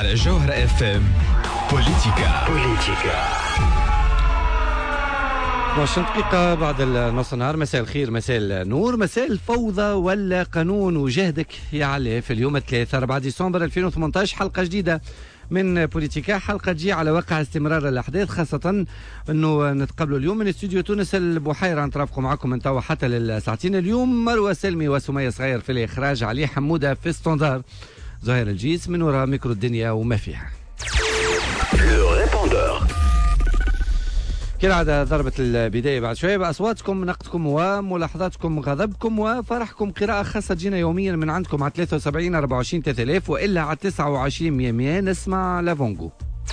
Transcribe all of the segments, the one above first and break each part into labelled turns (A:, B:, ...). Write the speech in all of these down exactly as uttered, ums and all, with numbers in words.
A: على جوهرة اف ام. بوليتيكا بوليتيكا
B: عشرين دقيقة بعد نص النهار. مساء الخير، مساء النور، مساء الفوضى ولا قانون وجهدك يا علي. في اليوم الثلاثاء أربعة ديسمبر ألفين وثمانية عشر حلقة جديدة من بوليتيكا، حلقة تجي على واقع استمرار الأحداث، خاصة أنه نتقابلوا اليوم من استوديو تونس البحيرة. نترافقوا معكم من توا حتى للساعتين. اليوم مروة سلمي وسمية صغير في الإخراج، علي حمودة في ستاندار، زهير الجيس من وراء ميكرو الدنيا وما فيها. كالعادة ضربة البداية بعد شوية بأصواتكم، نقدكم وملاحظاتكم، غضبكم وفرحكم. قراءة خاصة تجينا يوميا من عندكم على ثلاثة وسبعين أربعة وعشرين ثلاثة آلاف وإلا على تسعة وعشرين مية مية. نسمع لافونغو.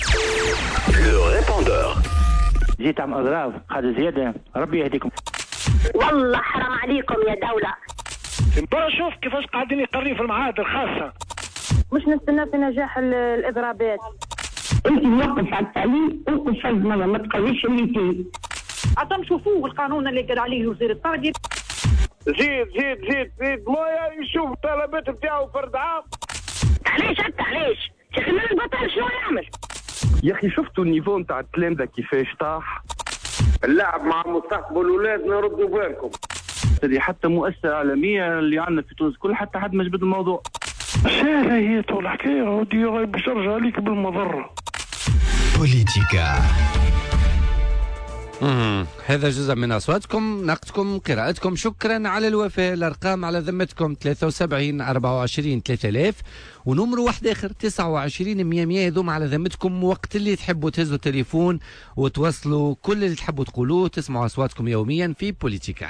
C: جيت عم أضراف هذا زيادة، ربي يهديكم.
D: والله حرام عليكم يا دولة.
E: برا شوف كيفاش قاعدين يقرين في المعاهد الخاصة.
D: مش نستنى في نجاح الإضرابات.
F: انت موقف على التعليم وقف فزمه، ما تقويش الميتين.
D: عطام شوفوه القانون اللي قال عليه وزير التربية.
E: زيد زيد زيد زيد مويا يشوف الطلبات بتاعه فرد عام.
D: علاش انت علاش؟ شيخ من البطل شنو يعمل؟
G: يا اخي شفتوا النيفو نتاع التلامذه كيفاش طاح؟
E: اللعب مع مستقبل ولادنا ردوا بالكم.
G: هذه حتى مؤسسه عالميه اللي عندنا في تونس كل حتى حد ما جبد الموضوع.
E: سهله هي طول الحكايه، ودي باش ارجع عليك بالمضره.
A: بوليتيكا.
B: امم هذا جزء من اصواتكم، نقدكم، قراءتكم. شكرا على الوفاء. الارقام على ذمتكم ثلاثة وسبعين أربعة وعشرين ثلاثة آلاف ونمر واحد اخر تسعة وعشرين مية مية. يذوم على ذمتكم وقت اللي تحبوا تهزوا التليفون وتوصلوا كل اللي تحبوا تقولوه. تسمعوا اصواتكم يوميا في بوليتيكا.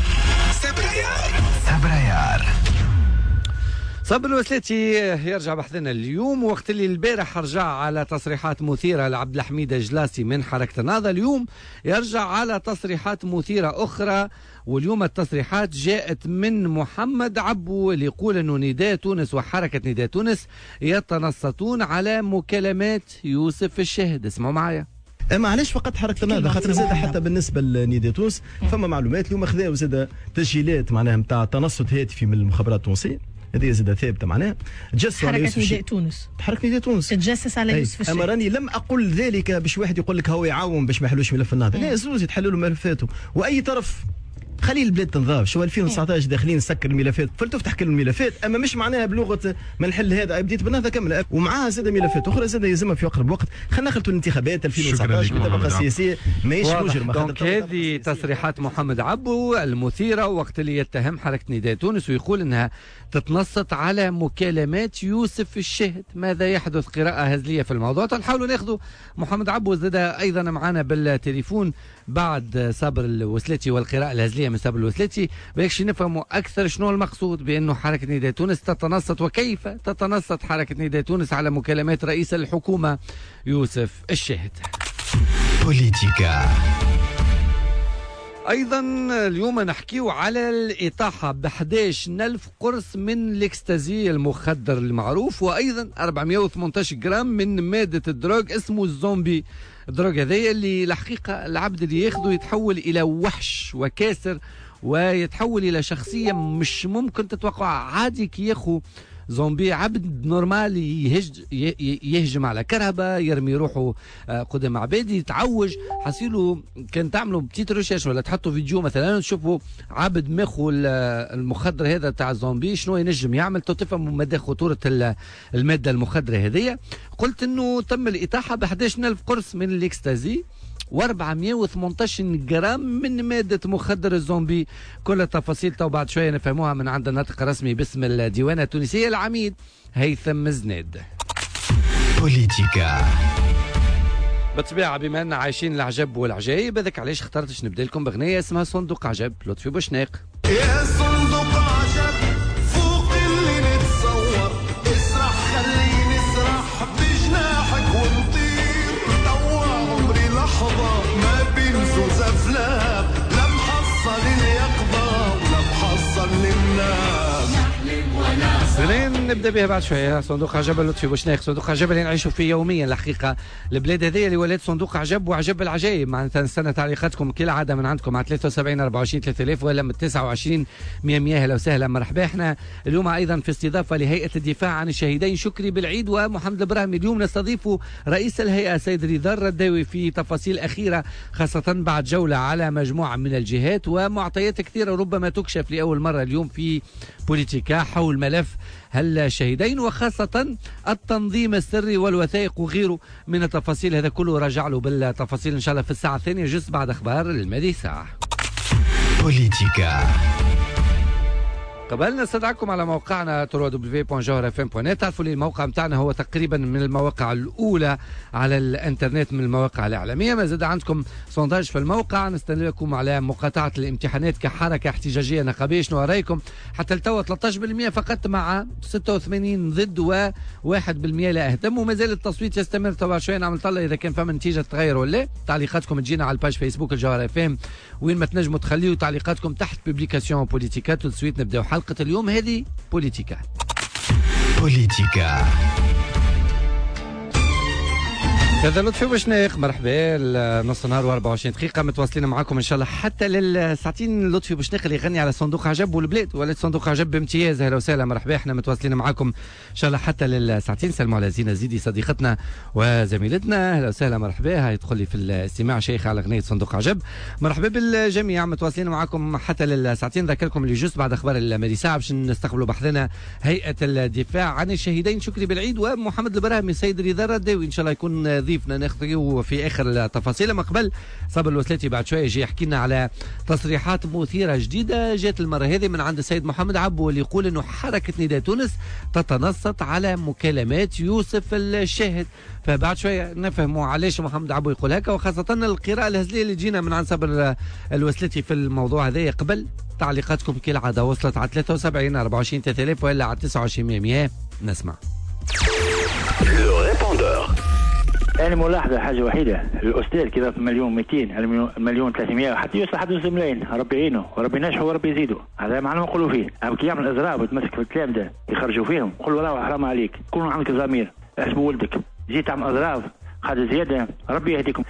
A: سبريار
B: صبر الوسلاتي يرجع بحثنا اليوم، وقت اللي البارح رجع على تصريحات مثيرة لعبد الحميد الجلاسي من حركة النهضة، اليوم يرجع على تصريحات مثيرة أخرى. واليوم التصريحات جاءت من محمد عبو اللي يقول أنه نداء تونس وحركة نداء تونس يتنصتون على مكالمات يوسف الشاهد. اسمعوا معايا.
H: اما علاش فقط حركه النهضه؟ خاطر زاد حتى بالنسبه لنداء تونس فما معلومات اليوم خذاو زاد تسجيلات معناها نتاع تنصت هاتفي من المخابرات التونسيه، هذه زاد ثابته معناها. تجسس على
I: حركه نداء تونس،
H: حركه نداء تونس
I: تجسس على يوسف الشاهد.
H: اما راني لم اقل ذلك باش واحد يقول لك هو يعاون باش ما يحلوش ملف النهضه، لا زوز يتحلوا له ملفاته، واي طرف خلي البلاد تنضاف. شو ألفين وتسعة عشر داخلين نسكر الملفات، فلتفتح كل الملفات، اما مش معناها بلغه ما نحل هذا بديت بالنهضه كامله ومعاها زاد ملفات اخرى زاد يلزمها في اقرب وقت. خلينا نخلطوا الانتخابات ألفين وتسعة عشر بطريقه سياسيه ماهيش مجرمه.
B: دونك هذه تصريحات محمد عبو المثيره وقت اللي يتهم حركه نداء تونس ويقول انها تتنصت على مكالمات يوسف الشاهد. ماذا يحدث؟ قراءه هزليه في الموضوع. نحاولوا ناخذوا محمد عبو زاد ايضا معنا بالتليفون بعد صابر الوسلاتي والقراءه الهزليه من صابر الوسلاتي، باش نفهموا اكثر شنو المقصود بانه حركه نداء تونس تتنصت، وكيف تتنصت حركه نداء تونس على مكالمات رئيس الحكومه يوسف الشاهد.
A: بوليتيكا.
B: ايضا اليوم نحكيو على الاطاحه ب أحد عشر ألف قرص من الاكستازي المخدر المعروف، وايضا أربعمية وثمانية عشر جرام من ماده الدروغ اسمه الزومبي. الدروغ هذايا اللي الحقيقه العبد اللي ياخذه يتحول الى وحش وكاسر، ويتحول الى شخصيه مش ممكن تتوقع. عادي كي ياخو زومبي عبد نورمال يهج يهجم على كرهبه، يرمي روحه قدام عباد، يتعوج. حصيله كان تعملوا بتيت ريشيرش ولا تحطوا فيديو مثلا تشوفوا عبد ماخو المخدر هذا تاع الزومبي شنو ينجم يعمل، تفهموا مدى خطوره الماده المخدره هذه. قلت انه تم الاطاحه ب أحد عشر ألف قرص من الاكستازي وأربعمية وثمانية عشر جرام من مادة مخدر الزومبي. كل التفاصيل تو بعد شوية نفهموها من عند الناطق الرسمي باسم الديوانة التونسية العميد هيثم زناد.
A: بوليتيكا.
B: بالطبيعة بما أننا عايشين العجب والعجايب، هذاك علاش اخترتش نبدا لكم بغنية اسمها صندوق عجب لطفي بوشناق.
J: يا صندوق عجب فوق اللي نتصور، اسرح خليني اسرح بجناحك ونطير، طوع عمري لحظة ما بين زوز أفلام، لا محصل اليقظة ولا محصل للناس.
B: اثنين نبدا بها بعد شويه. صندوق عجب لطفي بوشناق. صندوق عجب اللي نعيشوا فيه يوميا الحقيقه. البلاد هذه اللي ولات صندوق عجب وعجب العجائب. معناتها نستنى تعليقاتكم كالعاده من عندكم على ثلاثة وسبعين أربعة وعشرين ثلاثة آلاف ولا من تسعة وعشرين مية مية. اهلا وسهلا مرحبا. احنا اليوم ايضا في استضافه لهيئه الدفاع عن الشهيدين شكري بالعيد ومحمد البراهمي. اليوم نستضيف رئيس الهيئه سيد رضا الرداوي في تفاصيل اخيره خاصه بعد جوله على مجموعه من الجهات ومعطيات كثيره ربما تكشف لاول مره اليوم في بوليتيكا حول ملف هالشهيدين وخاصة التنظيم السري والوثائق وغيره من التفاصيل. هذا كله راجع له بالتفاصيل إن شاء الله في الساعة الثانية جزء بعد أخبار المادي ساعة
A: بوليتيكا.
B: قبل نستدعكم على موقعنا دبليو دبليو دبليو دوت جوهر اف ام دوت نت. تعرفوا لي الموقع متاعنا هو تقريبا من المواقع الاولى على الانترنت من المواقع الاعلاميه. ما زاد عندكم سونداج في الموقع نستنى لكم على مقاطعه الامتحانات كحركه احتجاجيه نقابيه. شنو رايكم؟ حتى التوا ثلاثة عشر بالمئة فقط مع ستة وثمانين ضد وواحد بالمئة لا اهتم. وما زال التصويت يستمر. توا شويه نعمل طلع اذا كان فما نتيجه تغير ولا. تعليقاتكم تجينا على الباج فيسبوك الجوهر اف ام وين ما تنجموا تخليوا تعليقاتكم تحت بوبليكاسيون بوليتيكا. تو سويت نبداو حلقة اليوم هذه بوليتيكا.
A: بوليتيكا
B: هذا لطفي بوشناق. مرحبا. نص نهار وأربعة وعشرين دقيقة متواصلين معكم إن شاء الله حتى للساعتين. لطفي بوشناق اللي يغني على صندوق عجب والبلاد ولا صندوق عجب بامتياز. أهلا وسهلا مرحبا. احنا متواصلين معكم إن شاء الله حتى للساعتين. سلموا على زينة زيدي صديقتنا وزميلتنا. أهلا وسهلا مرحبا. هاي تدخل لي في الاستماع شيخ على أغنية صندوق عجب. مرحبا بالجميع متواصلين معكم حتى للساعتين. ذكركم اللي جزء بعد أخبار المادي ساعة باش نستقبلوا بحثنا هيئة الدفاع عن الشهيدين شكري بالعيد ومحمد البراهمي سيد رضا الرداوي. إن شاء الله يكون ضيفنا ناخذه في اخر التفاصيل. اما قبل صابر الوسلاتي بعد شويه يجي يحكي لنا على تصريحات مثيره جديده جات المره هذه من عند السيد محمد عبو اللي يقول انه حركه نداء تونس تتنصت على مكالمات يوسف الشاهد. فبعد شويه نفهموا علاش محمد عبو يقول هكا وخاصه القراءه الهزليه اللي جينا من عند صابر الوسلاتي في الموضوع هذا. قبل تعليقاتكم كالعاده وصلت على ثلاثة وسبعين أربعة وعشرين ثلاثة آلاف ولا على تسعة وعشرين مية مية. نسمع
C: أنا ملاحظة حاجة وحيدة. الأستاذ كذا في مليون مئتين مليون ثلاثمائة حتى يوصل حد نص ملايين. ربي يعينه وربي ينجحه وربي يزيده. هذا معناه نقولوا فيه. أما كي يعمل إضراب وتمسك في الكلام ده يخرجوا فيهم قولوا لا حرام عليك. كونوا عندك ضمير. احسبوا ولدك جيت تعمل إضراب هذا زيادة. ربي يهديكم.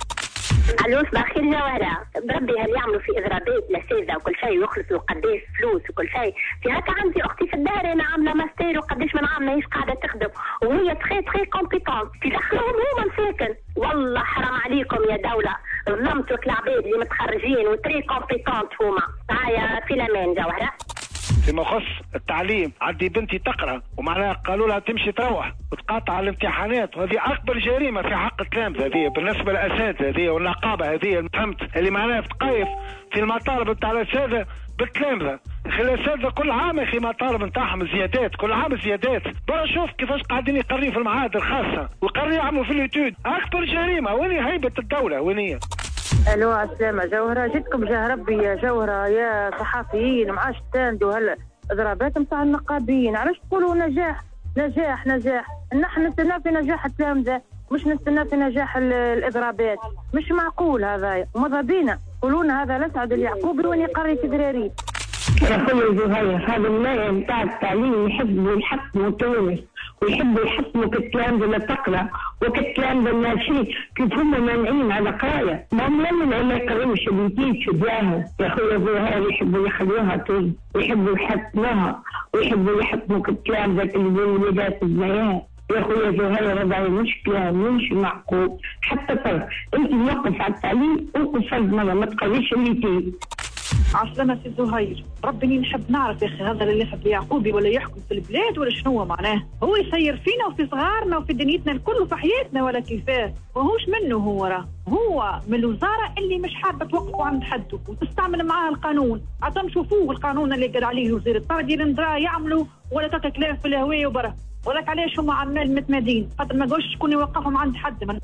D: الو صباح الخير جوهرة. بربي هل يعملوا في اضرابات لسيدة وكل شيء ويخلصوا قداش فلوس وكل شيء. في هكا عندي اختي في الدار انا عامله ماستر وقداش من عام ماهيش قاعده تخدم وهي تخي تخي كومبيتونت. في دخلهم هما مساكن. والله حرام عليكم يا دوله. ظلمتوا العباد اللي متخرجين وتري كومبيتونت هما. هايا في الامان جوهرة.
E: فيما يخص التعليم عندي بنتي تقرا ومعناها قالوا لها تمشي تروح وتقاطع الامتحانات وهذه اكبر جريمه في حق التلامذه هذه بالنسبه للاساتذه هذه والنقابه هذه فهمت اللي معناها تقيف في المطالب نتاع الاساتذه بالتلامذه. اخي الاساتذه كل عام يا اخي مطالب نتاعهم زيادات كل عام زيادات. برا شوف كيفاش قاعدين يقريوا في المعاهد الخاصه ويقريوا يعملوا في اليوتيوب. اكبر جريمه. وين هيبه الدوله وين هي؟
I: الو السلامة جوهرة. جيتكم جاه ربي يا جوهرة يا صحفيين معاش تاندوا هالاضرابات نتاع النقابيين. علاش تقولوا نجاح نجاح نجاح؟ نحن نستنى في نجاح التلامذة مش نستنى في نجاح الاضرابات. مش معقول هذا. وماذا بينا قولونا هذا الاسعد اليعقوبي وين يقري في دراري.
F: يا خويا زهير هذا الناس نتاع التعليم يحبوا يحكموا تونس ويحبوا يحكموا كالتلامذة اللي تقرا وكالتلامذة الناشئين كيف هم مانعين على قرايه. ما هم لما ما يقراوش الانتيج شبيانهم. يا خويا زهير يحبوا يخلوها تونس ويحبوا يحكموها ويحبوا يحكموا كالتلامذة اللي ولادات البنات. يا خويا زهير هذا مشكلة مش معقول. حتى طرف انت موقف على التعليم وقف فرد مرة ما تقريش اللي
K: عسلامة سي زهير. ربي نحب نعرف يا اخي هذا اللي يحب يعقوبي ولا يحكم في البلاد ولا شنو معناه. هو يسير فينا وفي صغارنا وفي دنيتنا الكل وفي حياتنا ولا كيفاه. وهوش منه هو راه هو من الوزاره اللي مش حابه توقفوا عند حده وتستعمل معاه القانون. عطا نشوفوه القانون اللي قال عليه وزير الطرد يندرا يعملوا ولا تاتا كلام في الهوايه وبرا. ولك علاش هم عمال متمادين خاطر ما قالش شكون يوقفهم عند حد. من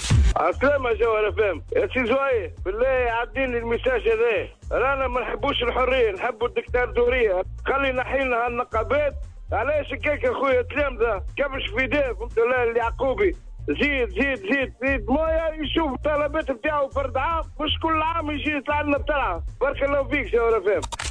E: عسلامة جوهرة فهم يا سي زهير بالله عديني المساج هذا. رانا ما نحبوش الحريه نحبوا الدكتاتوريه. خلي نحيلنا هالنقابات. علاش كيك اخويا تلامذه كبش في داف فهمت ولا اليعقوبي زيد زيد زيد زيد مويا يشوف الطلبات بتاعه فرد عام مش كل عام يجي يطلع لنا بتاعها. بارك الله فيك جوهرة فهم.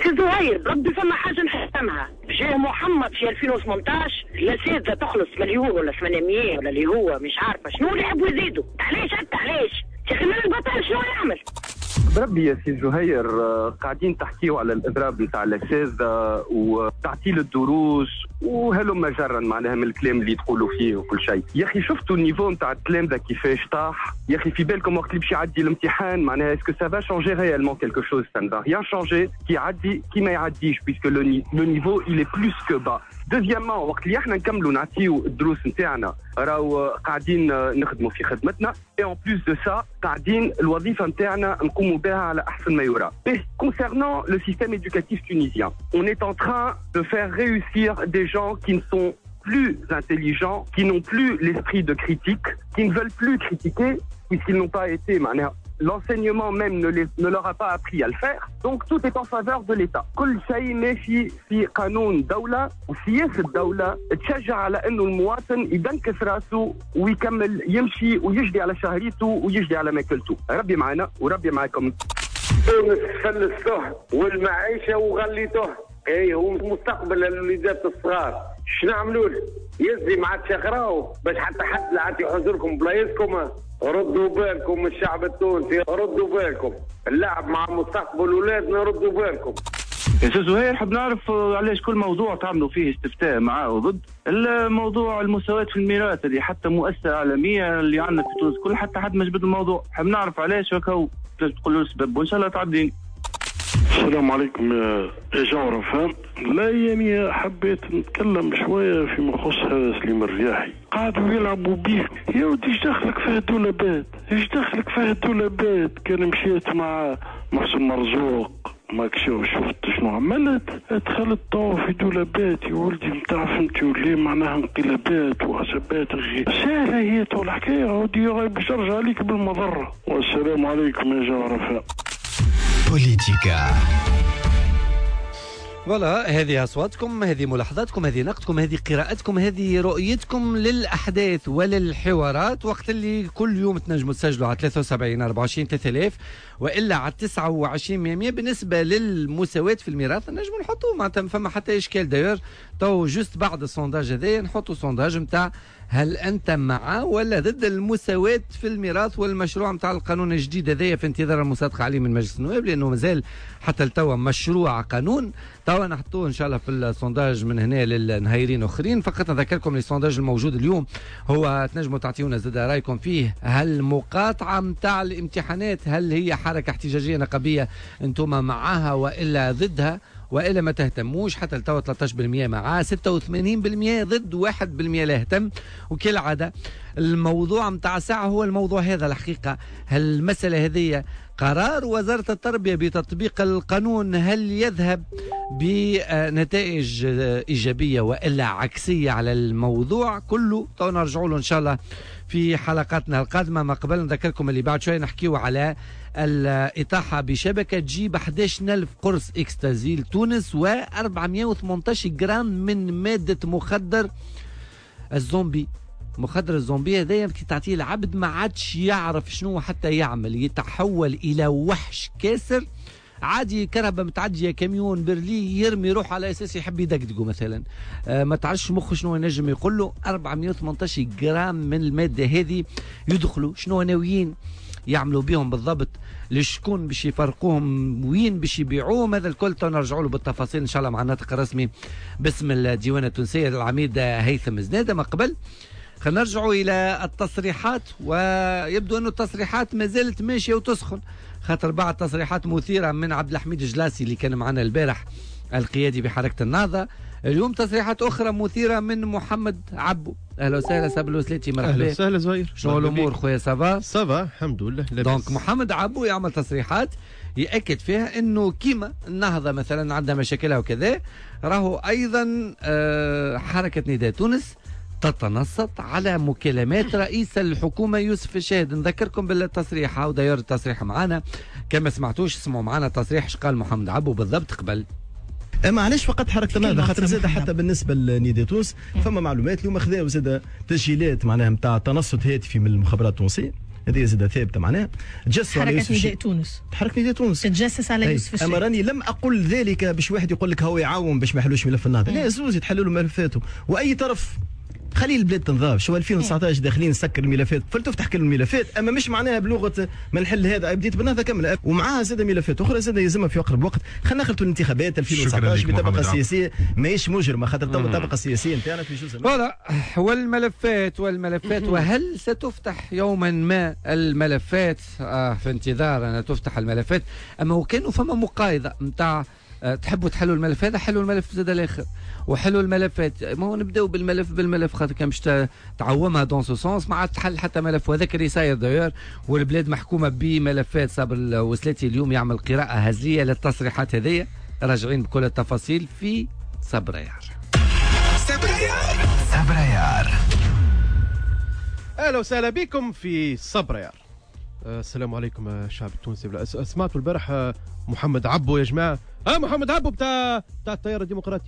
L: سي زهير ربي فما حاجه نحسمها، جاء محمد في ألفين وثمانطاش الاساتذه تخلص مليون ولا ثمانمية ولا اللي هو مش عارفه شنو اللي يحبوا يزيدوا، علاش حتى علاش؟ يا اخي من البطل شنو يعمل؟
M: بربي يا سي زهير قاعدين تحكيوا على الاضراب نتاع الاساتذه وتعطيل الدروس وهلم جرا معناها من الكلام اللي تقولوا فيه وكل شيء. يا اخي شفتوا النيفو نتاع الكلام ذا كيفاش طاح؟ يا اخي في بالكم وقت اللي باش يعدي الامتحان معناها اسكو سافا شونجي ريالمون كيلكو شوز؟ سا نفا ريان شونجي كي يعدي كي ما يعديش بيسكو لو نيفو il est plus que bas. دوزيامون وقت اللي احنا نكملوا نعطيو الدروس نتاعنا راهو قاعدين نخدموا في خدمتنا اي اون بلوس دو سا قاعدين الوظيفه نتاعنا نقوموا بها على احسن ما يرام. Concernant le système éducatif tunisien, on est en train de faire réussir des gens qui ne sont plus intelligents, qui n'ont plus l'esprit de critique, qui ne veulent plus critiquer puisqu'ils n'ont pas été l'enseignement même ne, les, ne leur a pas appris à le faire. Donc tout est en faveur de l'État. كل شيء ماشي في قانون دولة وسياسة الدولة تشجع على انه المواطن يدنكس راسه ويكمل يمشي ويجدي على شهريته ويجدي على ماكلته. ربي معنا وربي معكم.
N: تونس فلسته والمعيشة وغليته. اي هو مستقبل الوليدات الصغار. شنو نعملوا له؟ يزي ما عادش يقراو باش حتى حد لا عاد يحضركم بلايصكم. ردوا بالكم الشعب التونسي، ردوا بالكم اللعب مع مستقبل اولادنا، ردوا بالكم.
G: يا استاذ زهير حاب نعرف علاش كل موضوع تعملوا فيه استفتاء معاه وضد الموضوع المساواة في الميراث اللي حتى مؤسسة عالمية اللي عندنا في تونس كل حتى حد ما جبد الموضوع، حاب نعرف علاش هكا تقولوا السبب وان شاء الله تعدين.
O: السلام عليكم يا جوهرة فهم. لا يعني حبيت نتكلم شوية فيما يخص هذا سليم الرياحي، قاعدوا يلعبوا بيك يا ودي. ايش دخلك فيه الدولابات؟ ايش دخلك فيه الدولابات؟ كان مشيت مع محسن مرزوق ماك شو شفت شنو عملت؟ دخلت طو في دولابات يا ولدي نتاع فهمتي ولي معناها انقلابات وعصابات غير سهلة هي طول الحكاية ودي باش ترجع عليك بالمضرة. والسلام عليكم يا جوهرة فهم.
A: بوليتيكا.
B: فوالا هذه أصواتكم، هذه ملاحظاتكم، هذه نقدكم، هذه قراءتكم، هذه رؤيتكم للأحداث وللحوارات. وقت اللي كل يوم تنجموا تسجلوا على ثلاثة وسبعين أربعة وعشرين ثلاثة آلاف وإلا على تسعة وعشرين مية. بالنسبة للمساواة في الميراث نجموا نحطوا معناتها فما حتى إشكال. داير تو جوست بعد السونداج هذايا نحطوا سونداج نتاع هل أنت مع ولا ضد المساواة في الميراث والمشروع نتاع القانون الجديد هذايا في انتظار المصادقة عليه من مجلس النواب، لأنه مازال حتى التوا مشروع قانون. توا نحطوه إن شاء الله في السونداج من هنا للنهايرين أخرين. فقط نذكركم السونداج الموجود اليوم هو تنجموا تعطيونا زاد رأيكم فيه. هل مقاطعة نتاع الامتحانات هل هي حركة احتجاجية نقابية أنتم معها وإلا ضدها وإلا ما تهتموش؟ حتى التوا ثلاثة عشر بالمئة معاه، ستة وثمانين بالمئة ضد، واحد بالمئة لا يهتم. وكالعادة الموضوع متاع ساعة هو الموضوع هذا الحقيقة. هل المسألة هذه قرار وزارة التربية بتطبيق القانون هل يذهب بنتائج إيجابية وإلا عكسية على الموضوع كله؟ تو نرجعوا له إن شاء الله في حلقاتنا القادمة. ما قبل نذكركم اللي بعد شوية نحكيو على الإطاحة بشبكة تجيب أحد عشر ألف قرص إكستازي لتونس وأربعمئة وثمانية عشر جرام من مادة مخدر الزومبي. مخدر الزومبي هذايا كي تعطيه العبد ما عادش يعرف شنو حتى يعمل، يتحول إلى وحش كاسر عادي. كرهبة متعدية كاميون برلي يرمي روح على أساس يحب يدقدقه مثلا. آه ما تعرفش مخه شنو ينجم يقول له. أربعمئة وثمانية عشر جرام من المادة هذه يدخلوا شنو ناويين يعملوا بهم بالضبط، لشكون باش يفرقوهم، وين باش يبيعوهم، هذا الكل نرجعوا له بالتفاصيل ان شاء الله مع الناطق الرسمي باسم الديوانه التونسيه العميد هيثم زناده. ما قبل خلينا نرجعوا الى التصريحات، ويبدو انه التصريحات ما زالت ماشيه وتسخن، خاطر بعد تصريحات مثيره من عبد الحميد الجلاسي اللي كان معنا البارح القيادي بحركه النهضه، اليوم تصريحات اخرى مثيره من محمد عبو. اهلا وسهلا ساب الوسلاتي، مرحبا.
P: اهلا وسهلا زهير،
B: شنو الامور خويا؟ سافا
P: سافا الحمد لله.
B: دونك محمد عبو يعمل تصريحات ياكد فيها انه كيما النهضه مثلا عندها مشاكلها وكذا، راهو ايضا حركه نداء تونس تتنصت على مكالمات رئيس الحكومه يوسف الشاهد. نذكركم بالتصريح، هاو داير التصريح معنا، كما سمعتوش اسمعوا معنا التصريح اش قال محمد عبو بالضبط قبل.
H: معلش فقط حركه النهضه خاطر زاد حتى بالنسبه لنداء تونس فما معلومات اليوم خذاو زاد تسجيلات معناها نتاع تنصت هاتفي من المخابرات التونسيه هذه زاده ثابته معناها تجسس على
Q: حركه نداء تونس
H: حركه نداء تونس
Q: تتجسس على يوسف الشهيد.
H: اما راني لم اقل ذلك باش واحد يقول لك هو يعاون باش ما يحلوش ملف النهضه، لا زوز يتحلوا ملفاته، واي طرف خلي البلاد تنضاف. شو ألفين وتسعطاش داخلين نسكر الملفات، فلتفتح كل الملفات، اما مش معناها بلغه ما نحل هذا بديت بالنهضه كامله، ومعاها زاد ملفات اخرى زاد يلزمها في اقرب وقت. خلينا نخلطوا الانتخابات ألفين وتسعطاش بطبقه سياسيه ماهيش مجرمه، خاطر الطبقه السياسيه نتاعنا في جزء
B: فوالا. والملفات والملفات وهل ستفتح يوما ما الملفات؟ آه في انتظار أنا تفتح الملفات، اما وكانوا فما مقايضه نتاع تحبوا تحلوا الملف هذا، حلوا الملف زاد الاخر وحلوا الملفات. ما هو نبداو بالملف بالملف خاطر كان باش تعومها دون سو سونس، ما عاد تحل حتى ملف. وهذاك اللي صاير داير، والبلاد محكومه بملفات. صابر وسلاتي اليوم يعمل قراءه هزليه للتصريحات هذيا، راجعين بكل التفاصيل في صبريار.
A: صبريار صبريار
P: اهلا وسهلا بكم في صبريار. السلام عليكم الشعب التونسي. سمعتوا البارح محمد عبو يا جماعه؟ اه محمد عبو بتاع بتاع التيار الديمقراطي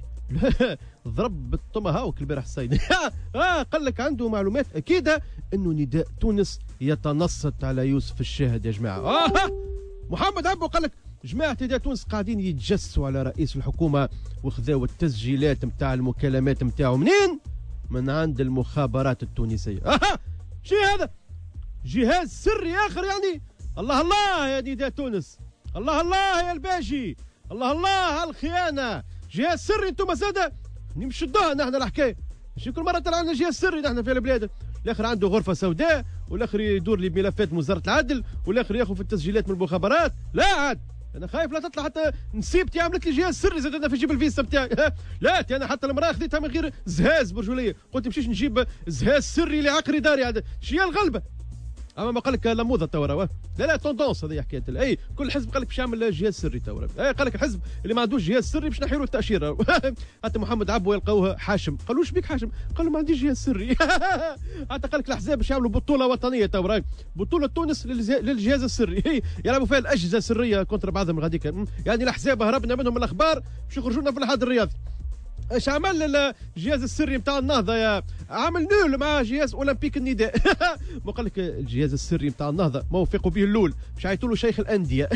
P: ضرب بالطمهاوك البارح السيد. اه قال لك عنده معلومات اكيده انه نداء تونس يتنصت على يوسف الشاهد يا جماعه. اه محمد عبو قال لك جماعه نداء تونس قاعدين يتجسوا على رئيس الحكومه وخذاو التسجيلات نتاع المكالمات نتاعو منين؟ من عند المخابرات التونسيه. اه شي هذا؟ جهاز سري اخر يعني؟ الله الله يا نداء تونس، الله الله يا الباشي، الله الله على الخيانه. جهاز سري انتم زاده نمشدوها نحن الحكايه، ماشي كل مره طلع لنا جهاز سري نحن في البلاد. الاخر عنده غرفه سوداء، والاخر يدور لي ملفات وزاره العدل، والاخر ياخذ في التسجيلات من المخابرات. لا عاد انا خايف لا تطلع حتى نسيبتي عملت لي جهاز سري زاد انا في جيب الفيزا بتاعي. لا انا حتى المراه خذيتها من غير زهاز برجوليه، قلت مشيش نجيب زهاز سري لعقري داري عاد شي الغلبه. اما ما قال لك لا موضه تو راه لا لا توندونس هذه حكايه. اي كل حزب قال لك باش يعمل جهاز سري تو راه. قال لك الحزب اللي ما عندوش جهاز سري باش نحيروا التاشيره. حتى محمد عبو يلقوه حاشم، قالوا ايش بيك حاشم؟ قال له ما عنديش جهاز سري. حتى قال لك الاحزاب باش يعملوا بطوله وطنيه تو راه، بطوله تونس للجهاز السري. يلعبوا فيها الاجهزه السريه كونتر بعضهم غاديك، يعني الاحزاب هربنا منهم الاخبار باش يخرجوا لنا في الحاد الرياضي. ايش عمل الجهاز السري نتاع النهضه يا عامل نول مع جهاز اولمبيك النداء. ما قال لك الجهاز السري نتاع النهضه ما وفقوا به اللول باش يعيطوا له شيخ الانديه.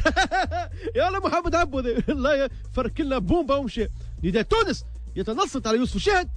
P: يا لا محمد عبو والله فرك لنا بومبا ومشى. نداء تونس يتنصت على يوسف الشاهد.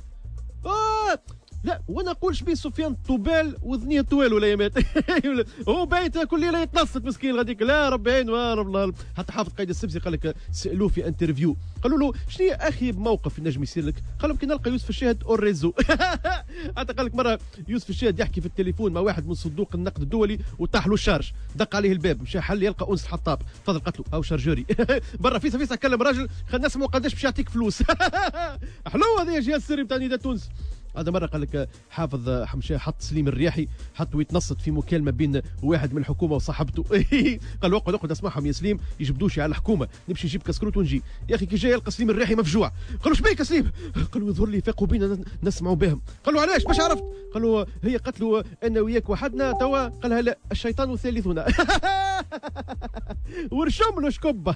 P: آه لا وانا نقول شبيه سفيان طوبال وذنيه طوال ولا يمات. هو بايت كل ليله يتنصت مسكين غاديك. لا ربي عين الله. حتى حافظ قايد السبسي قال لك سالوه في انترفيو قالوا له شنو هي اخيب موقف النجم يصير لك؟ قال لهم كي نلقى يوسف الشاهد اون ريزو. حتى قال لك مره يوسف الشاهد يحكي في التليفون مع واحد من صندوق النقد الدولي وطاح له الشارج، دق عليه الباب مشى حل يلقى انس الحطاب تفضل قتله او شارجوري. برا فيسا فيسا كلم راجل خلينا نسمعوا قداش باش يعطيك فلوس. حلو هذا الجهاز السري نتاع نداء تونس. هذا مره قال لك حافظ حمشاه حط سليم الرياحي حط ويتنصت في مكالمه بين واحد من الحكومه وصاحبته. قال اقعد اقعد اسمعهم يا سليم يجبدوش على الحكومه نمشي نجيب كسكروت ونجي. يا اخي كي جاي يلقى سليم الرياحي مفجوع قالوا شبيك يا سليم؟ قالوا يظهر لي فاقوا بينا نسمعوا بهم. قالوا علاش باش عرفت؟ قالوا هي قتلوا انا وياك وحدنا توا. قالها لا الشيطان ثالثنا. ورشم له شكبه.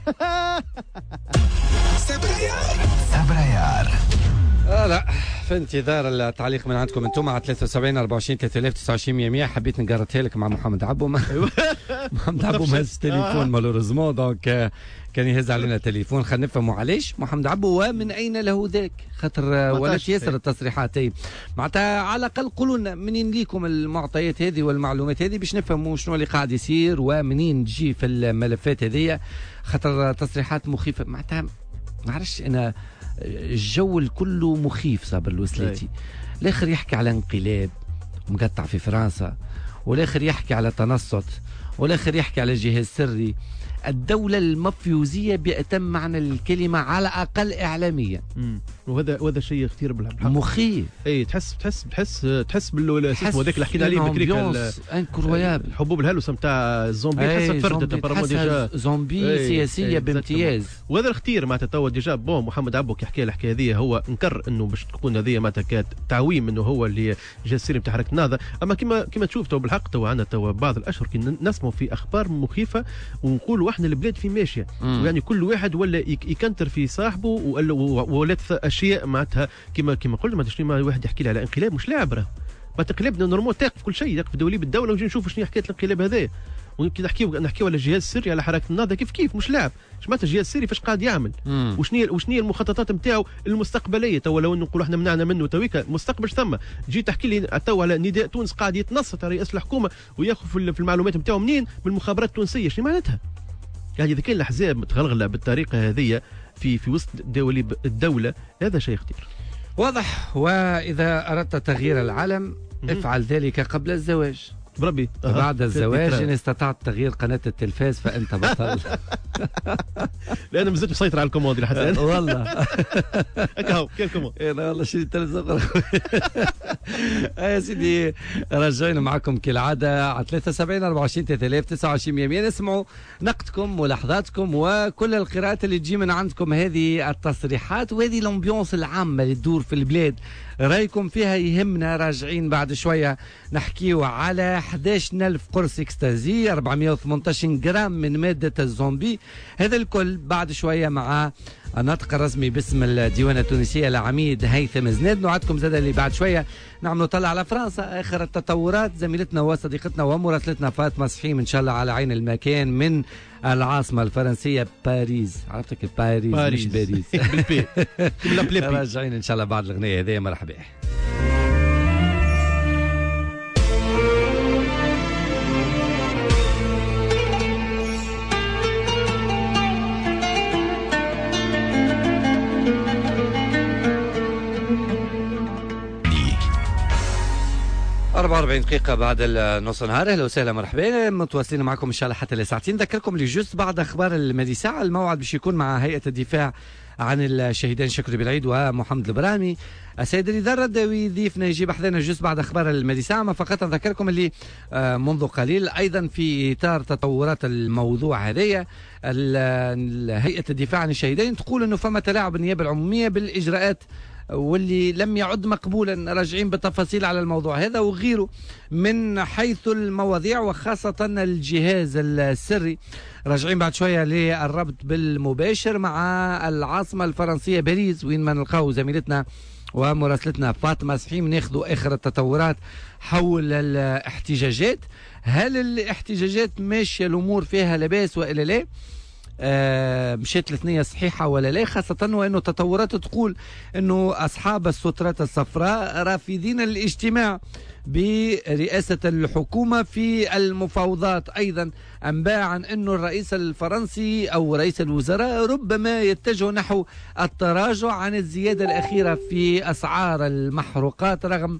A: صبريار صبريار
B: آه لا في انتظار التعليق من عندكم انتم على ثلاثة وسبعين أربعة وعشرين ثلاثة آلاف وتسعة وعشرين مية مية. حبيت نقرتها لك مع محمد عبو. محمد عبو ما هز تليفون مالوريزمون دونك كان يهز علينا تليفون. خلينا نفهموا علاش محمد عبو ومن اين له ذاك، خاطر ولات ياسر التصريحات هي معناتها. على الاقل قولوا لنا منين ليكم المعطيات هذه والمعلومات هذه باش نفهموا شنو اللي قاعد يصير ومنين تجي في الملفات هذه، خاطر تصريحات مخيفه معناتها. ما عرفش انا الجو الكله مخيف. صابر الوسلاتي الاخر يحكي على انقلاب مقطع في فرنسا، والاخر يحكي على تنصت، والاخر يحكي على جهاز سري. الدولة المفيوزية بأتم معنى الكلمة على أقل إعلاميا.
P: وهذا وهذا شيء كثير بالحق
B: مخيف.
P: اي تحس تحس تحس تحس باللو اسمه هذاك اللي حكينا عليه بكريك
B: انكرويابل
P: الحبوب الهلوسه نتاع الزومبي تحسها فردت ابارمون ديجا
B: زومبي سياسيه بامتياز.
P: وهذا الختير معناتها توا ديجا بون محمد عبو كي حكى الحكايه هذه هو انكر انه باش تكون هذه معناتها تعويم انه هو اللي جا السيري نتاع حركه النهضه. اما كما كما تشوف تو بالحق تو عندنا تو بعض الاشهر كي نسمعوا في اخبار مخيفه ونقولوا احنا البلاد في ماشيه، يعني كل واحد ولا يكنتر في صاحبه ولات اشياء معناتها كما كما قلت ما تشري ما واحد يحكي لي على انقلاب مش لاعب راه ما تقلبنا نورمال تقف كل شيء، يقف دولي بالدوله ونجي نشوف شنو حكايه الانقلاب هذايا. وكي نحكيو نحكيو على الجهاز السري على حركه النهضه كيف كيف مش لاعب، اش معناتها الجهاز السري فاش قاعد يعمل؟ وشنو وشنو المخططات نتاعو المستقبليه؟ تو لو نقولوا احنا منعنا منه تويكا المستقبل ثم جي تحكي لي تو على نداء تونس قاعد يتنصت على رئاسه الحكومه وياخذ في المعلومات نتاعو منين؟ من المخابرات التونسيه، شنو معناتها؟ يعني اذا كان الاحزاب متغلغله بالطريقه هذه في في وسط دولي الدوله هذا شيء خطير.
B: واضح. واذا اردت تغيير العالم افعل ذلك قبل الزواج.
P: بربي
B: بعد الزواج ان استطعت تغيير قناه التلفاز فانت بطل.
P: لأن مازلت مسيطر على الكوموند حتى
B: والله
P: هكا هو كيف كوموند
B: انا والله شريت التلفزيون يا سيدي. رجعنا معكم كالعاده على ثلاثة وسبعين أربعة وعشرين ثلاثة آلاف تسعة وعشرين مية. نسمعوا نقدكم ملاحظاتكم وكل القراءات اللي تجي من عندكم، هذه التصريحات وهذه الامبيونس العامه اللي تدور في البلاد، رايكم فيها يهمنا. راجعين بعد شويه نحكيو على أحد عشر ألف قرص اكستازي، أربعمائة وثمانية عشر جرام من ماده الزومبي. هذا الكل بعد شويه مع الناطق الرسمي باسم الديوانه التونسيه العميد هيثم زناد. نوعدكم زاد اللي بعد شويه نعملوا طلع على فرنسا اخر التطورات. زميلتنا وصديقتنا ومراسلتنا فاطمه صحيم ان شاء الله على عين المكان من العاصمه الفرنسيه باريس. عرفتك باريس, باريس. مش باريس. راجعين ان شاء الله بعد الاغنيه هذه. مرحبا. أربعة وأربعين دقيقة بعد النص نهار. أهلا وسهلا مرحبا، متواصلين معكم إن شاء الله حتى لساعتين. نذكركم لي جوست بعد أخبار المدي ساعة الموعد باش يكون مع هيئة الدفاع عن الشهيدين شكري بالعيد ومحمد البرامي. السيد الإدارة الردوي ضيفنا يجيب حذنا جوست بعد أخبار المدي ساعة. ما فقط نذكركم اللي منذ قليل أيضا في إطار تطورات الموضوع هذايا هيئة الدفاع عن الشهيدين تقول أنه فما تلاعب النيابة العمومية بالإجراءات واللي لم يعد مقبولا. راجعين بالتفاصيل على الموضوع هذا وغيره من حيث المواضيع وخاصة الجهاز السري. راجعين بعد شوية للربط بالمباشر مع العاصمة الفرنسية باريس وين ما نلقاو زميلتنا ومراسلتنا فاطمة صحيم ناخذوا آخر التطورات حول الاحتجاجات. هل الاحتجاجات ماشية الأمور فيها لباس وإلا لا؟ آه مشيت الاثنية صحيحة ولا لا؟ خاصة وأنه تطورات تقول أنه أصحاب السترات الصفراء رافضين الاجتماع برئاسة الحكومة في المفاوضات. أيضا أنباء عن أنه الرئيس الفرنسي أو رئيس الوزراء ربما يتجه نحو التراجع عن الزيادة الأخيرة في أسعار المحروقات رغم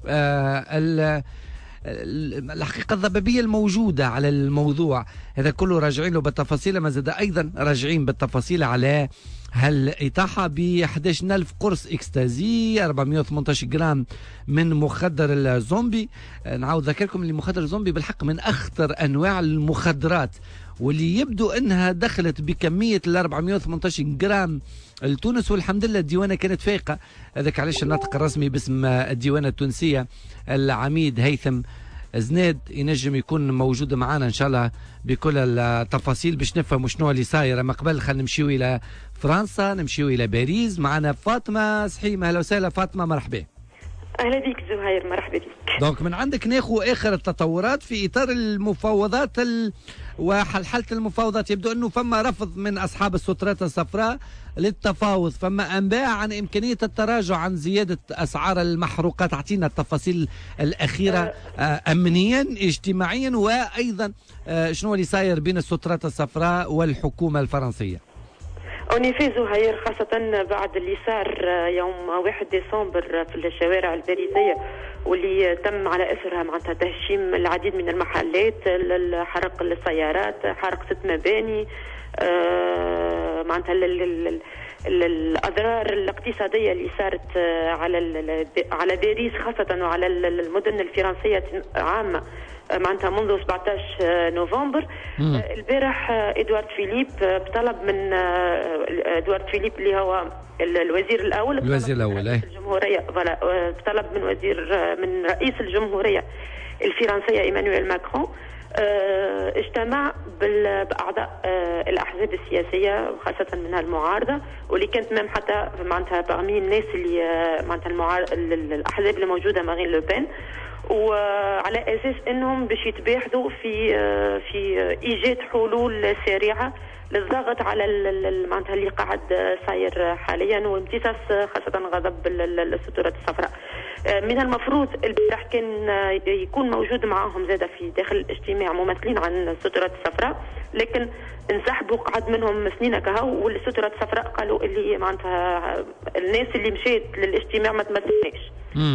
B: آه الحقيقة الضبابية الموجودة على الموضوع هذا كله. راجعين له بالتفاصيل. ما زاد أيضا راجعين بالتفاصيل على هل إطاحة ب أحد عشر ألف قرص إكستازي، أربعمائة وثمانية عشر جرام من مخدر الزومبي. نعاود ذكركم اللي مخدر الزومبي بالحق من أخطر أنواع المخدرات واللي يبدو أنها دخلت بكمية ال أربعمائة وثمانية عشر جرام لتونس والحمد لله الديوانة كانت فايقة. هذاك علاش الناطق الرسمي باسم الديوانة التونسية العميد هيثم زناد ينجم يكون موجود معنا ان شاء الله بكل التفاصيل باش نفهم شنو اللي صاير. ما قبل خلينا نمشيو الى فرنسا، نمشيو الى باريس. معنا فاطمه صحيم. اهلا وسهلا فاطمه مرحبا.
Q: اهلا بك زهير مرحبا بك.
B: دونك من عندك ناخذ اخر التطورات في اطار المفاوضات ال... وحلحله المفاوضات. يبدو انه فما رفض من اصحاب السترات الصفراء للتفاوض، فما انباء عن امكانيه التراجع عن زياده اسعار المحروقات. اعطينا التفاصيل الاخيره آه امنيا اجتماعيا وايضا آه شنو اللي صاير بين السترات الصفراء والحكومه الفرنسيه.
Q: أوني في زهير خاصة بعد اللي صار يوم واحد ديسمبر في الشوارع الباريسية واللي تم على أثرها معناتها تهشيم العديد من المحلات، حرق السيارات، حرق ست مباني، آه معناتها الأضرار الاقتصادية اللي صارت على على باريس خاصة وعلى المدن الفرنسية عامة معناتها منذ سبعة عشر نوفمبر. البارح ادوارد فيليب بطلب من ادوارد فيليب اللي هو الوزير الاول
B: الوزير الاول اي
Q: الجمهوريه طلب من وزير من رئيس الجمهوريه الفرنسيه ايمانويل ماكرون اجتمع بأعضاء الأحزاب السياسية وخاصة منها المعارضة، واللي كانت مام حتى معناتها بغمي الناس اللي معناتها المعار... الأحزاب اللي موجودة مارين لوبين، وعلى أساس أنهم باش يتباحثوا في في إيجاد حلول سريعة للضغط على معناتها اللي قاعد صاير حاليا وامتصاص خاصة غضب السترات الصفراء. من المفروض البارح كان يكون موجود معاهم زاده في داخل الاجتماع ممثلين عن السترات الصفراء، لكن انسحبوا قعد منهم سنين كهو، والسترات الصفراء قالوا اللي معناتها الناس اللي مشيت للاجتماع ما تمثلناش.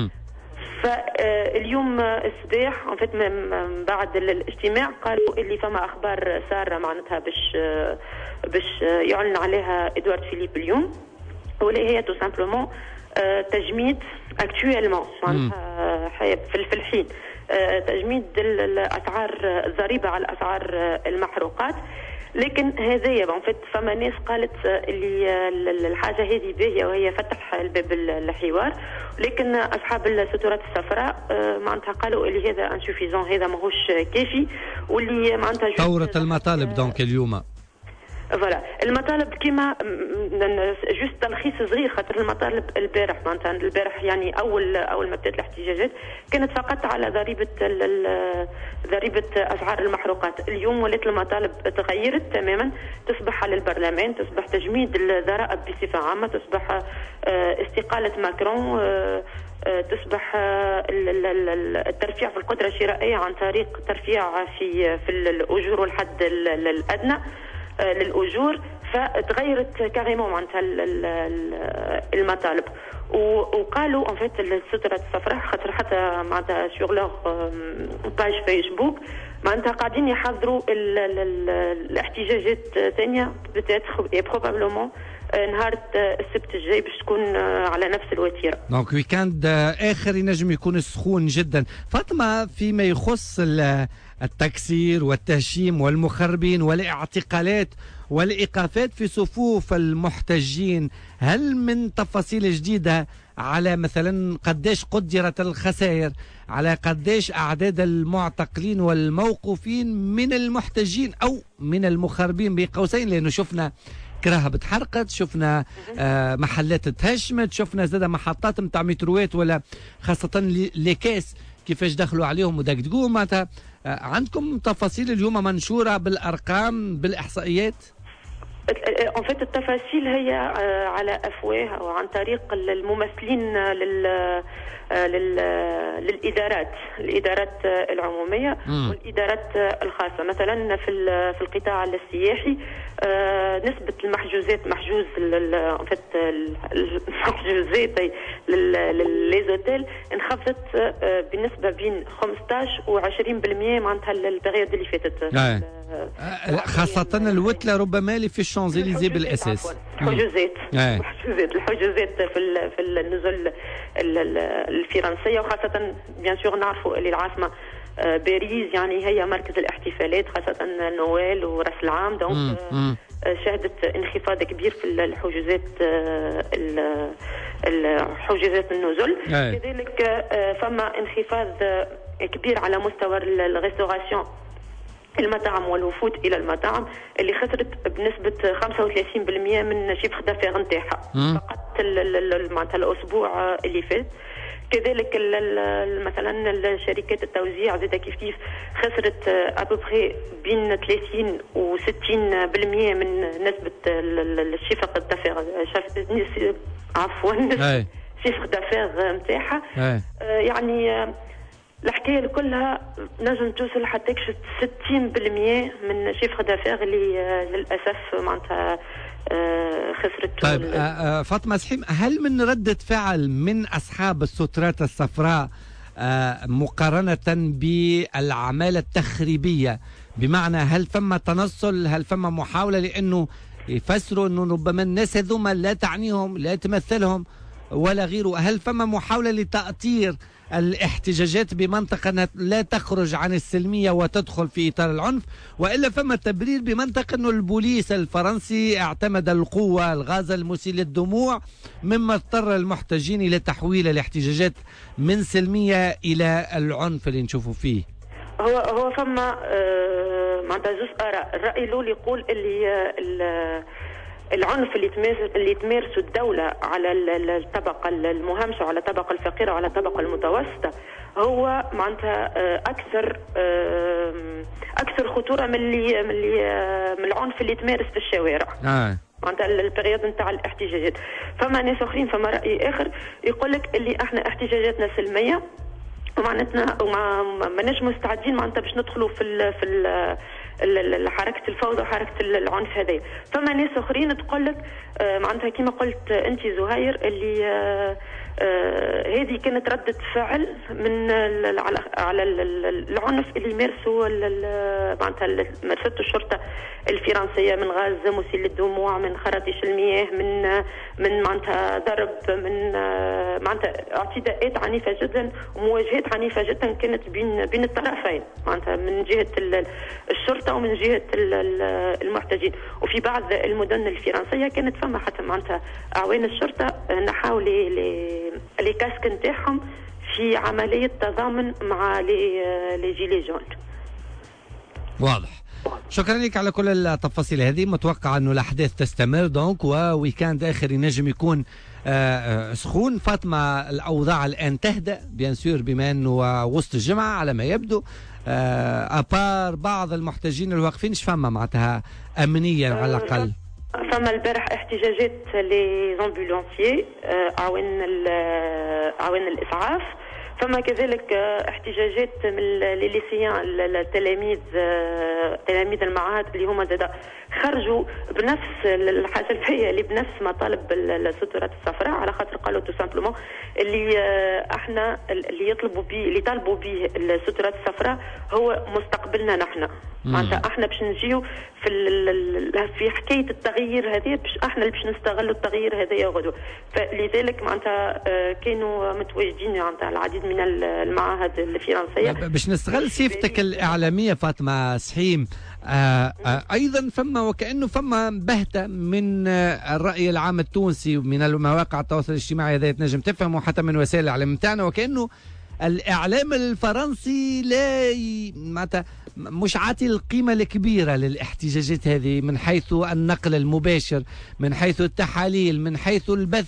Q: فاليوم الصباح من بعد الاجتماع قالوا اللي فما اخبار ساره معناتها باش باش يعلن عليها ادوارد فيليب اليوم، واللي هي تو سامبلومون تجميد اكتويلمون معناتها في الحين تجميد الاسعار الضريبه على الاسعار المحروقات. لكن هذايا بون فما ناس قالت اللي الحاجه هذه باهيه وهي فتح الباب الحوار، لكن اصحاب السترات الصفراء معناتها قالوا اللي هذا انسوفيزون، هذا ماهوش كافي، واللي معناتها
B: ثوره المطالب دونك اليوم.
Q: فوالا المطالب كيما جوست تلخيص صغير، خاطر المطالب البارح معناتها البارح يعني اول اول ما بدات الاحتجاجات كانت فقط على ضريبه ضريبه اسعار المحروقات. اليوم ولات المطالب تغيرت تماما، تصبح على البرلمان، تصبح تجميد الضرائب بصفه عامه، تصبح استقاله ماكرون، تصبح الترفيع في القدره الشرائيه عن طريق ترفيع في في الاجور والحد الادنى للأجور، فتغيرت كاريمون معناتها المطالب. وقالوا ان فيت السترات الصفراء خاطر حتى معناتها سور لوغ باج فيسبوك معناتها قاعدين يحضروا الاحتجاجات ثانيه بتاتر اي بروبابلومون نهار السبت الجاي باش تكون على نفس الوتيره.
B: دونك ويكاند اخر ينجم يكون سخون جدا. فاطمه، فيما يخص التكسير والتهشيم والمخربين والاعتقالات والايقافات في صفوف المحتجين، هل من تفاصيل جديده على مثلا قديش قدرت الخسائر، على قديش اعداد المعتقلين والموقوفين من المحتجين او من المخربين بين قوسين؟ لانه شفنا كراهه بتحرقت، شفنا آه محلات تهشمت، شفنا زاد محطات نتاع متروات ولا خاصه لكاس كيفاش دخلوا عليهم ودقدقوهم. معناتها آه عندكم تفاصيل اليوم منشوره بالارقام بالاحصائيات؟
Q: ان فيت التفاصيل هي على افواه او عن طريق الممثلين لل للادارات الادارات العموميه
R: مم.
Q: والادارات الخاصه. مثلا في في القطاع السياحي نسبه المحجوزات محجوز ان فيت المحجوزات للزوتيل انخفضت بنسبه بين خمسطاش وعشرين بالمئة معناتها البريود اللي فاتت،
B: خاصه الوتله ربما اللي في الشانزليزيه بالاساس.
Q: الحجوزات الحجوزات الحجوزات في في النزل الفرنسيه، وخاصه بيان سور نعرفوا اللي العاصمه باريس يعني هي مركز الاحتفالات خاصه نويل وراس العام، دونك شهدت انخفاض كبير في الحجوزات الحجوزات النزل. كذلك فما انخفاض كبير على مستوى الريستوراسيون، المطاعم والوفود الى المطاعم اللي خسرت بنسبه خمسة وثلاثين بالمئة من شيفر دافير نتاعها فقط معناتها الاسبوع اللي فات. كذلك مثلا الشركات التوزيع زاد كيف كيف خسرت ابوبخي بين ثلاثين وستين بالمئة من نسبه الشيفر دافير عفوا شيفر دافير نتاعها. يعني الحكايه كلها نجم توصل حتى ستين بالمئة من شيفر دافير اللي للاسف معناتها خسرت.
B: طيب آه فاطمه سحيم، هل من ردة فعل من اصحاب السترات الصفراء آه مقارنه بالعماله التخريبيه؟ بمعنى هل فما تنصل، هل فما محاوله لانه يفسروا انه ربما الناس هذوما لا تعنيهم لا تمثلهم ولا غيره؟ هل فما محاوله لتأطير الاحتجاجات بمنطقة لا تخرج عن السلمية وتدخل في إطار العنف، وإلا فما تبرير بمنطقة أنه البوليس الفرنسي اعتمد القوة الغاز المسيل للدموع، مما اضطر المحتجين إلى تحويل الاحتجاجات من سلمية إلى العنف اللي نشوفوا فيه؟
Q: هو هو فما آه معناتها زوج اراء. الراي الاول يقول اللي آه العنف اللي تمارس اللي تمارسه الدوله على الطبقه المهمشه وعلى الطبقه الفقيره وعلى الطبقه المتوسطه هو معناتها اكثر اكثر خطوره من اللي من اللي من العنف اللي تمارس في الشوارع.
B: آه.
Q: معناتها البريود نتاع الاحتجاجات. فما ناس اخرين فما راي اخر يقول لك اللي احنا احتجاجاتنا سلميه ومعناتنا وما ماناش مستعدين معناتها باش ندخلوا في ال في ال حركه الفوضى وحركه العنف هذه. فما ناس اخرين تقول لك معناتها كما قلت انت زهير اللي آه هذه كانت ردة فعل من على على العنف اللي مارسوا معناتها مارسته الشرطة الفرنسية من غاز مسيل للدموع، من خراطيش المياه، من من معناتها ضرب، من معناتها اعتداءات عنيفة جدا ومواجهات عنيفة جدا كانت بين بين الطرفين معناتها من جهة الشرطة ومن جهة المحتجين. وفي بعض المدن الفرنسية كانت فما حتى معناتها أعوان الشرطة نحاول لي لي كاسك نتاعهم في عملية تضامن مع لي لي جيلي جون.
B: واضح. شكرا لك على كل التفاصيل هذه. متوقع انه الاحداث تستمر دونك وويكاند اخر ينجم يكون آه سخون. فاطمه الاوضاع الان تهدأ بيان سور بما انه وسط الجمعه على ما يبدو آه ابار بعض المحتجين الواقفين شفما معناتها امنيا على الاقل.
Q: فما البارح احتجاجات لي زامبولانسيي عوان عوان الاسعاف. فما كذلك احتجاجات من لي ليسيان التلاميذ تلاميذ المعاهد اللي هما زاد خرجوا بنفس الحاجه الفئه اللي بنفس مطالب السترات الصفراء على خاطر قالوا تو سامبلومون اللي احنا اللي يطلبوا به اللي طالبوا به السترات الصفراء هو مستقبلنا نحن. معناتها احنا باش نجيو في في حكايه التغيير هذه باش احنا اللي باش نستغلوا التغيير هذايا غدوه. فلذلك معناتها كانوا متواجدين معناتها العديد من المعاهد الفرنسيه
B: باش نستغل صفتك الاعلاميه فاطمه سحيم. آه آه ايضا فما وكانه فما بهته من آه الراي العام التونسي ومن المواقع التواصل الاجتماعي هذا تنجم تفهمه حتى من وسائل الاعلام نتاعنا وكانه الاعلام الفرنسي لا معناتها مش عاطي القيمه الكبيره للاحتجاجات هذه من حيث النقل المباشر، من حيث التحاليل، من حيث البث.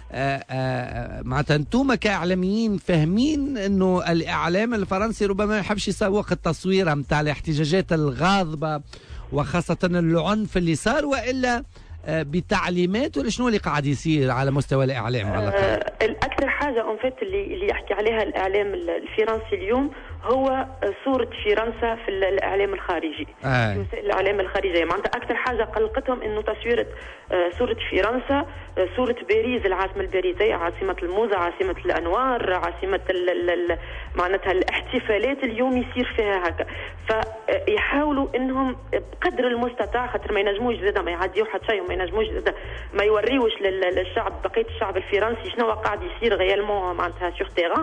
B: معناتها انتم كاعلاميين فاهمين انه الاعلام الفرنسي ربما ما يحبش يسوق التصوير نتاع الاحتجاجات الغاضبه وخاصه العنف اللي صار، والا بتعليمات ولا شنو اللي قاعد يصير على مستوى الاعلام على
Q: الأقل؟ الاكثر حاجه اون فيت اللي اللي يحكي عليها الاعلام الفرنسي اليوم هو صورة فرنسا في الإعلام الخارجي.
B: آه.
Q: في وسائل الإعلام الخارجية معناتها أكثر حاجة قلقتهم إنه تصوير صورة فرنسا، صورة باريس العاصمة الباريسية، عاصمة الموزة، عاصمة الأنوار، عاصمة معناتها الاحتفالات اليوم يصير فيها هكا. فيحاولوا إنهم بقدر المستطاع خاطر ما ينجموش زاده ما يعديوا حتى شيء وما ينجموش زاده ما يوريوش للشعب بقية الشعب الفرنسي شنو قاعد يصير غيالمون معناتها سور تيران.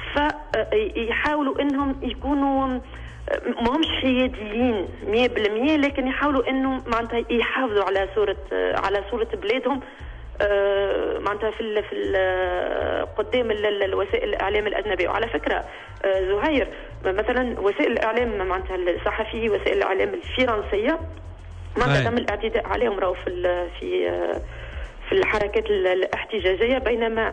Q: فيحاولوا إنهم يكونوا ما همش حياديين مية بالمية لكن يحاولوا انه معناتها يحافظوا على صورة على صورة بلادهم معناتها في ال في ال قدام الوسائل الاعلام الاجنبيه. وعلى فكره زهير مثلا وسائل الاعلام معناتها الصحفيه وسائل الاعلام الفرنسيه معناتها تم الاعتداء عليهم راهو في في في الحركات الاحتجاجيه بينما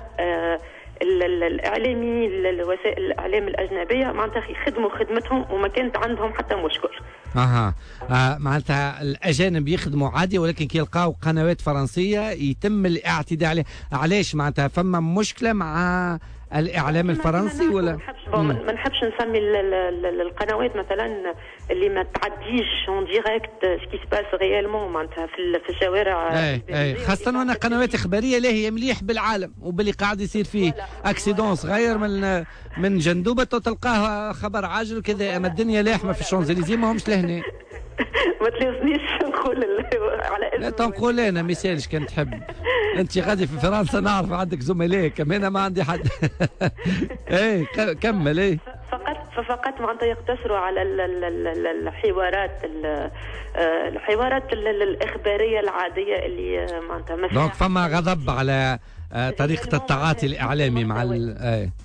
Q: الاعلامي الوسائل الاعلام الاجنبيه معناتها يخدموا خدمتهم وما كانت عندهم حتى مشكل.
B: اها آه معناتها الاجانب يخدموا عادي ولكن كي يلقاو قنوات فرنسيه يتم الاعتداء عليه. علاش معناتها فما مشكله مع الاعلام الفرنسي ولا
Q: ما نحبش نسمي القنوات مثلا اللي ما تعديش اون ديريكت سكي سباس ريالمون معناتها في في الشوارع.
B: اي اي خاصه وانا قنوات اخباريه لا هي مليح بالعالم وباللي قاعد يصير فيه اكسيدون صغير من من جندوبه تلقاه خبر عاجل كذا. اما الدنيا لاحمه في الشانزليزيه ما همش لهنا.
Q: ما تلزمنيش نقول على
B: لا تنقول انا مثالش كان تحب انت غادي في فرنسا نعرف عندك زملاء كمان انا ما عندي حد. ايه كمل. ايه
Q: فقط ففقط معناتها يقتصروا على الحوارات الحوارات الاخباريه العاديه اللي معناتها
B: دونك فما غضب على طريقه التعاطي الاعلامي مع ال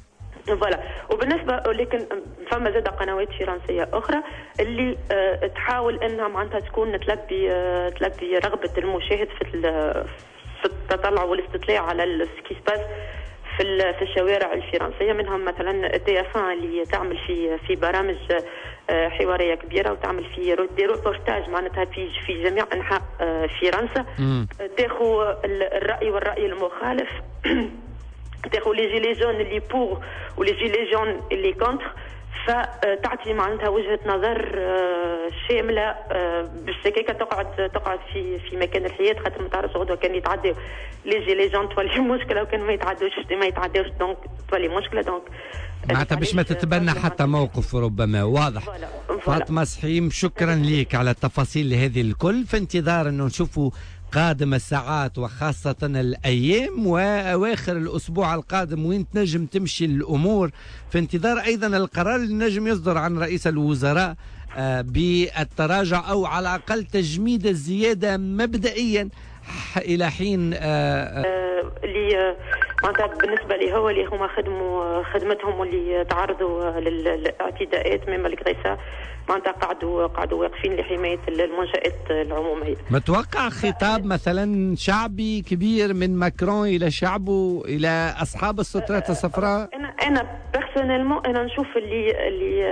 Q: فوالا. وبالنسبه لكن فما زاد قنوات فرنسيه اخرى اللي أه تحاول انها معناتها تكون تلبي أه تلبي رغبه المشاهد في في التطلع والاستطلاع على سكي سباس في في الشوارع الفرنسيه. منهم مثلا تي اف واحد اللي تعمل في في برامج أه حواريه كبيره وتعمل في دي روبورتاج معناتها في في جميع انحاء أه فرنسا، تاخذ الراي والراي المخالف تاخذ لي جيلي جون اللي بور ولي جيلي جون اللي كونتر، فتعطي معناتها وجهه نظر شامله باش هكاك تقعد تقعد في في مكان الحياه، خاطر ما تعرفش غدوه كان يتعداو لي جيلي جون تولي مشكله، وكان ما يتعداوش ما يتعداوش دونك تولي مشكله. دونك
B: معناتها باش ما تتبنى حتى موقف ربما. واضح. فاطمه سحيم شكرا ليك على التفاصيل هذه الكل، في انتظار انه نشوفوا قادم الساعات وخاصة الأيام وأواخر الأسبوع القادم وين تنجم تمشي الأمور، في انتظار أيضا القرار اللي نجم يصدر عن رئيس الوزراء بالتراجع أو على الأقل تجميد الزيادة مبدئيا إلى حين
Q: اللي معناتها بالنسبة لي هو اللي هما خدموا خدمتهم واللي تعرضوا للاعتداءات مما الكريسة معناتها قعدوا قعدوا واقفين لحماية المنشآت العمومية.
B: متوقع خطاب مثلا شعبي كبير من ماكرون إلى شعبه إلى أصحاب السترات الصفراء؟
Q: أنا أنا بيرسونيلمون أنا نشوف اللي اللي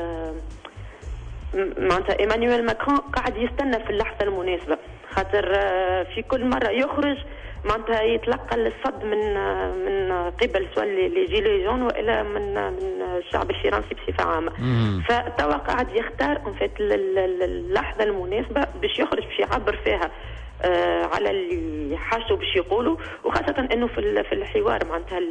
Q: معناتها إيمانويل ماكرون قاعد يستنى في اللحظة المناسبة، خاطر في كل مرة يخرج معناتها يتلقى الصد من من قبل سواء لي جيلي جون والا من من الشعب الفرنسي بصفه عامه. فتوا قاعد يختار ان فيت اللحظه المناسبه باش يخرج باش يعبر فيها آه على اللي حاسوا باش يقولوا، وخاصه انه في في الحوار معناتها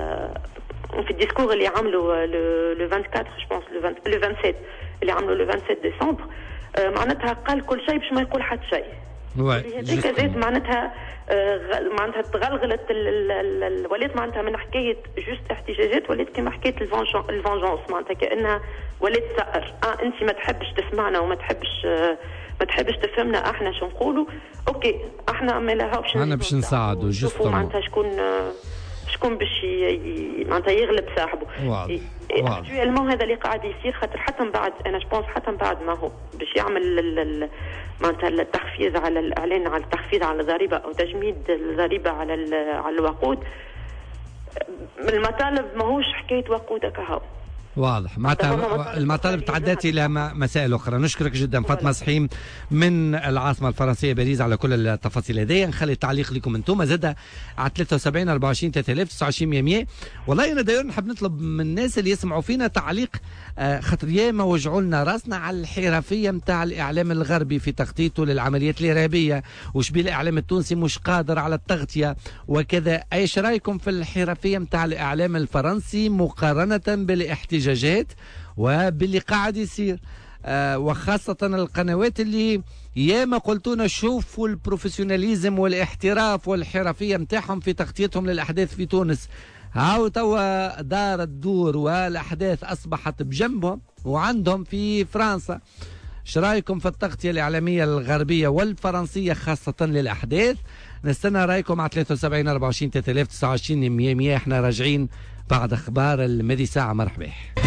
Q: في الديسكور اللي عملوا لو أربعة وعشرين جو بونس لو سبعة وعشرين اللي عملوا لو سبعة وعشرين ديسمبر آه معناتها قال كل شيء باش ما يقول حتى شيء. هذيك زاد معناتها آه معناتها تغلغلت ولات معناتها من حكايه جوست احتجاجات ولات كما حكايه الفونجونس معناتها كانها ولات ثأر. اه انت ما تحبش تسمعنا وما تحبش آه ما تحبش تفهمنا احنا شو نقولوا، اوكي احنا ما لهاش
B: احنا باش نساعدوا جوست
Q: معناتها شكون آه شكون باش معناتها يغلب صاحبه. اكتويلمون هذا اللي قاعد يصير، خاطر حتى من بعد انا جبونس حتى من بعد ما هو باش يعمل معناتها التخفيض على الاعلان على التخفيض على الضريبه او تجميد الضريبه على على الوقود، المطالب ماهوش حكايه وقود هكا.
B: واضح. معناتها المطالب تعدات الى مسائل اخرى. نشكرك جدا فاطمه سحيم من العاصمه الفرنسيه باريس على كل التفاصيل هذه. نخلي التعليق لكم انتم زاد على ثلاثة وسبعين أربعة وعشرين ثلاثة آلاف تسعة وعشرين مية. والله انا دايما نحب نطلب من الناس اللي يسمعوا فينا تعليق، خاطر ياما وجعوا لنا راسنا على الحرفيه نتاع الاعلام الغربي في تغطيته للعمليات الارهابيه، وشبيه الاعلام التونسي مش قادر على التغطيه وكذا. ايش رايكم في الحرفيه نتاع الاعلام الفرنسي مقارنه بالاحتجاجات وباللي قاعد يصير، آه وخاصة القنوات اللي ياما قلتونا شوفوا البروفيسيوناليزم والاحتراف والحرفية متاعهم في تغطيتهم للأحداث في تونس. هاو توا دارت دور والأحداث أصبحت بجنبهم وعندهم في فرنسا. ايش رايكم في التغطية الإعلامية الغربية والفرنسية خاصة للأحداث؟ نستنى رايكم على ثلاثة وسبعين أربعة وعشرين ثلاثة آلاف تسعة وعشرين مية مية. احنا راجعين بعد اخبار المدي ساعه. مرحبا.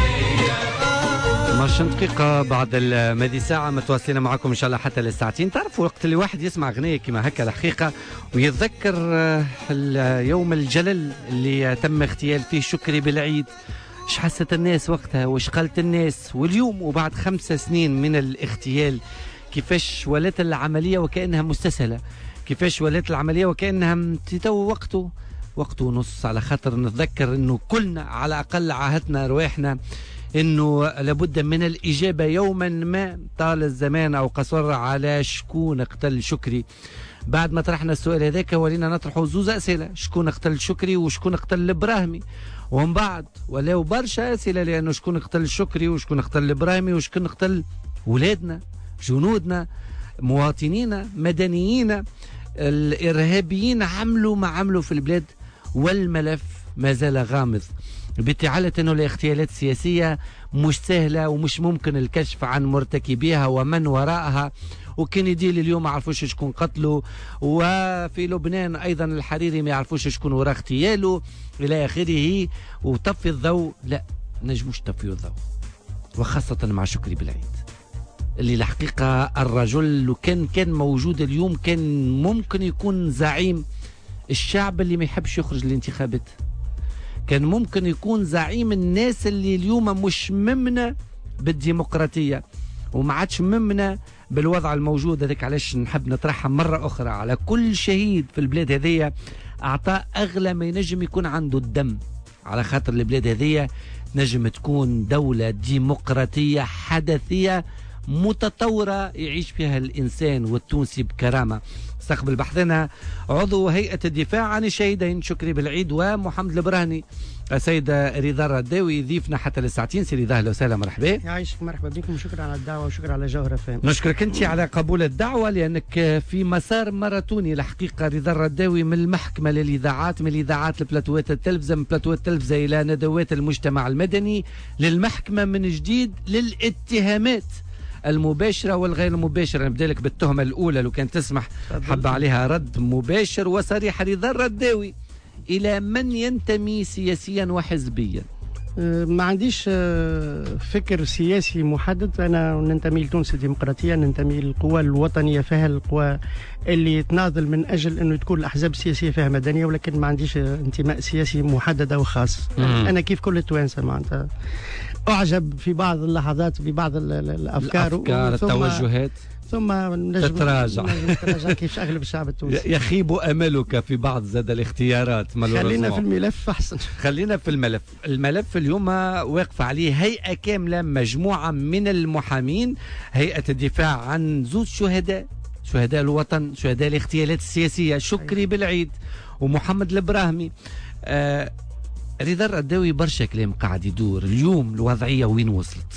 B: عشرين دقيقة بعد المدي ساعة متواصلين معكم إن شاء الله حتى للساعتين. تعرفوا وقت اللي واحد يسمع أغنية كما هكا الحقيقة ويتذكر اليوم الجلل اللي تم اغتيال فيه شكري بالعيد، ايش حست الناس وقتها وايش قالت الناس، واليوم وبعد خمس سنين من الاغتيال كيفاش ولات العملية وكأنها مستسهلة، كيفاش ولات العملية وكأنها تو وقته وقته ونص، على خاطر نتذكر انه كلنا على الاقل عاهدنا رواحنا انه لابد من الاجابه يوما ما طال الزمان او قصر على شكون قتل شكري. بعد ما طرحنا السؤال هذاك ولينا نطرحوا زوز اسئله، شكون قتل شكري وشكون قتل الابراهيمي، ومن بعد ولاو برشا اسئله لانه شكون قتل شكري وشكون قتل الابراهيمي وشكون قتل ولادنا جنودنا مواطنينا مدنيين الارهابيين عملوا ما عملوا في البلاد، والملف ما زال غامض. بتعالة أنه الاغتيالات السياسية مش سهلة ومش ممكن الكشف عن مرتكبيها ومن وراءها. وكندي اليوم ما عرفوش شكون قتله، وفي لبنان أيضا الحريري ما يعرفوش شكون وراء اغتياله إلى آخره. وطفي الضوء، لا نجموش طفي الضوء، وخاصة مع شكري بالعيد اللي الحقيقة الرجل لو كان كان موجود اليوم كان ممكن يكون زعيم الشعب اللي ما يحبش يخرج للانتخابات، كان ممكن يكون زعيم الناس اللي اليوم مش ممنة بالديمقراطية وما عادش ممنة بالوضع الموجود. هذاك علاش نحب نطرحها مرة أخرى على كل شهيد في البلاد هذية أعطى أغلى ما ينجم يكون عنده الدم، على خاطر البلاد هذية نجم تكون دولة ديمقراطية حدثية متطورة يعيش فيها الإنسان والتونسي بكرامة. استقبل بحثنا عضو هيئة الدفاع عن الشهيدين شكري بالعيد ومحمد البرهني السيدة رضا الرداوي ضيفنا حتى للساعتين. سي رضا اهلا وسهلا مرحبا.
R: يعيشك مرحبا بكم وشكرا على الدعوة وشكرا على جوهرة فهم.
B: نشكرك انت على قبول الدعوة لأنك في مسار ماراثوني الحقيقة. رضا الرداوي من المحكمة للإذاعات، من الإذاعات لبلاتوات التلفزة، من بلاتوات التلفزة إلى ندوات المجتمع المدني، للمحكمة من جديد للاتهامات المباشرة والغير المباشرة. نبدأ لك بالتهمة الأولى لو كان تسمح حب عليها رد مباشر وصريح. رضا الرداوي إلى من ينتمي سياسيا وحزبيا؟
R: ما عنديش فكر سياسي محدد. أنا ننتمي لتونس الديمقراطية، ننتمي للقوى الوطنية فيها القوى اللي تناضل من أجل أنه تكون الأحزاب السياسية فيها مدنية، ولكن ما عنديش انتماء سياسي محدد أو خاص. مم. أنا كيف كل التوانسة معناتها أعجب في بعض اللحظات ببعض الأفكار
B: الأفكار التوجهات
R: ثم نجم
B: تتراجع
R: نتراجع كيف أغلب الشعب التونسي.
B: يخيب أملك في بعض زاد الاختيارات.
R: خلينا في الملف أحسن.
B: خلينا في الملف. الملف اليوم واقف عليه هيئة كاملة، مجموعة من المحامين، هيئة الدفاع عن زوج شهداء، شهداء الوطن، شهداء الاغتيالات السياسية، شكري بالعيد ومحمد البراهمي. آه رضا الرداوي برشا كلام قاعد يدور اليوم، الوضعية وين وصلت؟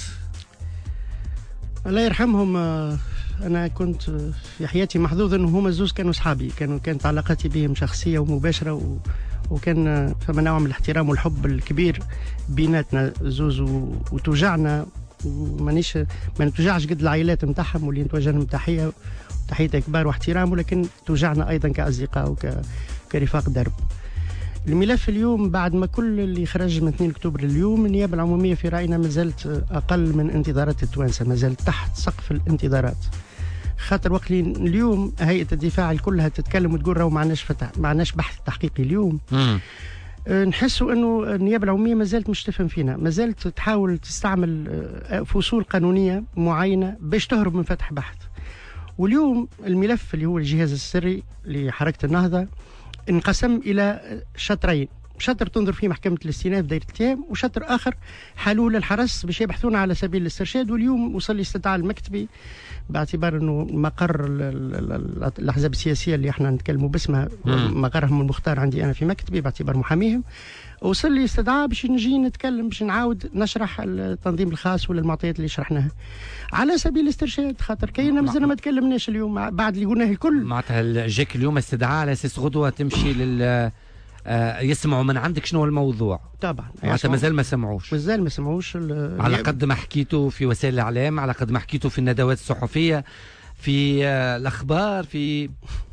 R: الله يرحمهم. أنا كنت في حياتي محظوظ أنه هما الزوز كانوا صحابي، كانوا كانت علاقتي بهم شخصية ومباشرة، و... وكان فما نوع من الاحترام والحب الكبير بيناتنا زوز، و... وتوجعنا ومانيش ما نتوجعش قد العائلات نتاعهم واللي نتوجه لهم تحية تحية كبار واحترام، ولكن توجعنا أيضا كأصدقاء وك... كرفاق درب. الملف اليوم بعد ما كل اللي خرج من اثنين أكتوبر اليوم، النيابة العمومية في رأينا ما زالت أقل من انتظارات التوانسة، ما زالت تحت سقف الانتظارات. خاطر وقت اليوم هيئة الدفاع كلها تتكلم وتقول راهو ما عندناش فتح ما عندناش بحث تحقيقي اليوم. مم. نحسوا انه النيابه العموميه ما زالت مش تفهم فينا، ما زالت تحاول تستعمل فصول قانونيه معينه باش تهرب من فتح بحث. واليوم الملف اللي هو الجهاز السري لحركه النهضه انقسم الى شطرين، شطر تنظر فيه محكمه الاستئناف دايره الاتهام، وشطر اخر حالوه للحرس باش يبحثون على سبيل الاسترشاد. واليوم وصل لي استدعاء المكتبي باعتبار انه مقر الاحزاب السياسيه اللي احنا نتكلموا باسمها مقرهم المختار عندي انا في مكتبي باعتبار محاميهم، وصل لي استدعاء باش نجي نتكلم باش نعاود نشرح التنظيم الخاص ولا المعطيات اللي شرحناها على سبيل الاسترشاد. خاطر كاينه مازلنا ما تكلمناش اليوم بعد اللي قلناه الكل.
B: معناتها جاك اليوم استدعاء على اساس غدوه تمشي لل آه يسمعوا من عندك شنو الموضوع؟
R: طبعا
B: معناتها مازال ما سمعوش
R: مازال ما سمعوش
B: على قد ما حكيتوا في وسائل الاعلام، على قد ما حكيتوا في الندوات الصحفيه، في آه الاخبار، في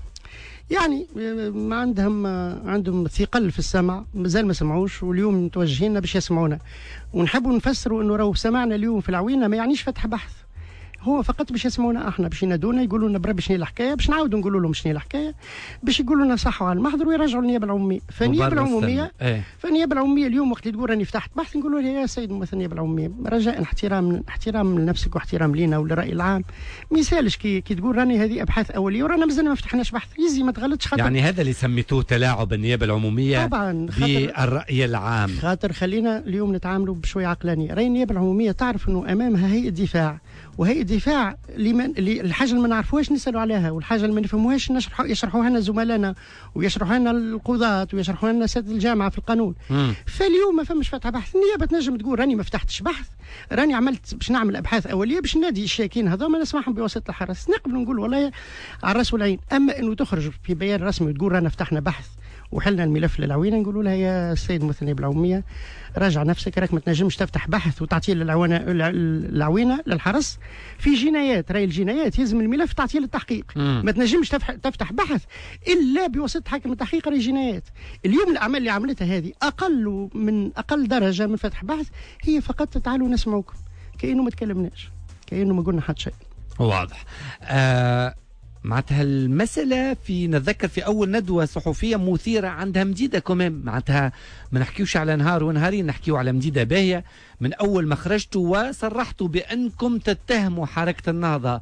R: يعني ما عندهم عندهم ثقل في السمع، مازال ما سمعوش، واليوم متوجهين باش يسمعونا. ونحبوا نفسروا انه راهو سمعنا اليوم في العوينه ما يعنيش فتح بحث، هو فقط باش يسمعونا احنا، باش ينادونا يقولوا لنا برا شنو الحكايه، باش نعاودوا نقولوا لهم شنو الحكايه، باش يقولوا لنا صحوا على المحضر ويرجعوا للنيابه العموميه. فالنيابه العموميه
B: ايه.
R: فالنيابه العموميه اليوم وقت اللي تقول راني فتحت بحث نقولوا له يا سيد ممثل النيابه العموميه رجاء احترام احترام لنفسك واحترام لينا وللراي العام، ما يسالش كي, كي تقول راني هذه ابحاث اوليه ورانا مازلنا ما فتحناش بحث، يزي ما تغلطش. خاطر
B: يعني هذا اللي سميتوه تلاعب النيابه العموميه
R: طبعا
B: بالراي العام.
R: خاطر خلينا اليوم نتعاملوا بشويه عقلانيه. راي النيابه العموميه تعرف انه امامها هيئه دفاع، وهيئه الدفاع لمن الحاجه اللي ما نعرفوهاش نسالوا عليها، والحاجه اللي ما نفهموهاش نشرحوا يشرحوها لنا زملائنا ويشرحوها لنا القضاة ويشرحوها لنا اساتذه الجامعه في القانون. مم. فاليوم ما فماش فتح بحث، النيابه تنجم تقول راني ما فتحتش بحث، راني عملت باش نعمل ابحاث اوليه باش نادي الشاكين هذوما نسمعهم بواسطه الحرس، نقبل نقول والله على الراس والعين. اما انه تخرج في بيان رسمي وتقول رانا فتحنا بحث وحلنا الملف للعوينه نقولوا لها يا السيد المثني بالعموميه راجع نفسك، راك ما تنجمش تفتح بحث وتعطيه للعوانه العوينه للحرس في جنايات، راي الجنايات يلزم الملف تعطيه للتحقيق. مم. ما تنجمش تفتح بحث الا بواسطه حاكم التحقيق راي جنايات. اليوم الاعمال اللي عملتها هذه اقل من اقل درجه من فتح بحث هي فقط تعالوا نسمعوكم، كانه ما تكلمناش، كانه ما قلنا حتى شيء.
B: واضح. آه معناتها المسألة في نتذكر في أول ندوة صحفية مثيرة عندها مديدة كمان، معناتها ما نحكيوش على نهار ونهارين، نحكيو على مديدة باهية من أول ما خرجتوا وصرحتوا بأنكم تتهموا حركة النهضة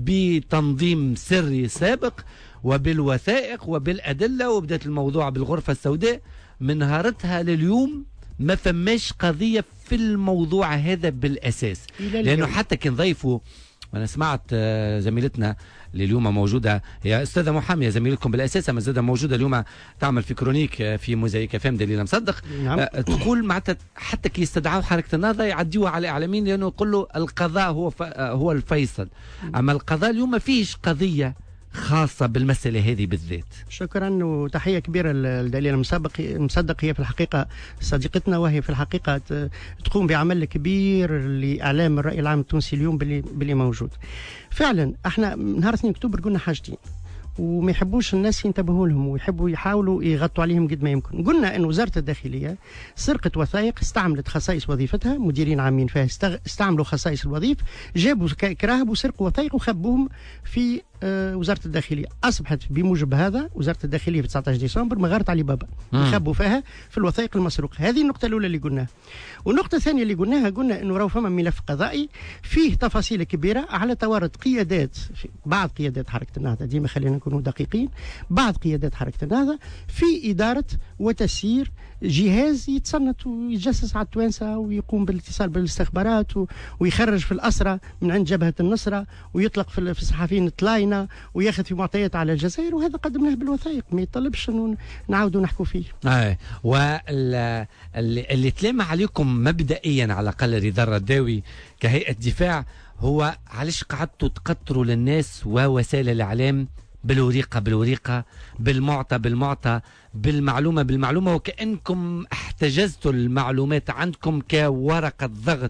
B: بتنظيم سري سابق وبالوثائق وبالأدلة، وبدأت الموضوع بالغرفة السوداء. من نهارتها لليوم ما فماش قضية في الموضوع هذا بالأساس، لأنه حتى كان ضيفوا، أنا سمعت زميلتنا اللي اليوم موجودة هي أستاذة محامية زميلتكم بالأساس، أما زادة موجودة اليوم تعمل في كرونيك في موزايك فام دليل مصدق. نعم. أه تقول معناتها حتى كي يستدعوا حركة النهضة يعديوها على الإعلاميين لأنه يقول له القضاء هو هو الفيصل، أما القضاء اليوم ما فيش قضية خاصة بالمسألة هذه بالذات.
R: شكرا وتحية كبيرة للدليل المسبق المصدق، هي في الحقيقة صديقتنا، وهي في الحقيقة تقوم بعمل كبير لإعلام الرأي العام التونسي اليوم باللي, باللي موجود. فعلا احنا نهار اثنين اكتوبر قلنا حاجتين وما يحبوش الناس ينتبهوا لهم ويحبوا يحاولوا يغطوا عليهم قد ما يمكن. قلنا أن وزارة الداخلية سرقت وثائق، استعملت خصائص وظيفتها، مديرين عامين فيها استعملوا خصائص الوظيف، جابوا كراهب وسرقوا وثائق وخبوهم في وزارة الداخلية. أصبحت بموجب هذا وزارة الداخلية في تسعة عشر ديسمبر مغارة علي بابا يخبوا فيها في الوثائق المسروقة. هذه النقطة الأولى اللي قلناها. والنقطة الثانية اللي قلناها قلنا أنه راهو فما ملف قضائي فيه تفاصيل كبيرة على توارد قيادات، بعض قيادات حركة النهضة، ديما خلينا نكونوا دقيقين، بعض قيادات حركة النهضة في إدارة وتسيير جهاز يتصنت ويتجسس على التوانسة ويقوم بالاتصال بالاستخبارات ويخرج في الأسرة من عند جبهة النصرة ويطلق في الصحفيين الطلاينة وياخذ في معطيات على الجزائر، وهذا قدمناه بالوثائق ما يطلبش انه نعاودوا نحكوا فيه.
B: آه. واللي اللي تلام عليكم مبدئيا على الأقل رضا الرداوي كهيئة دفاع هو علاش قعدتوا تقطروا للناس ووسائل الإعلام بالوريقة بالوريقة بالمعطى بالمعطى بالمعلومة بالمعلومة، وكأنكم احتجزتوا المعلومات عندكم كورقة ضغط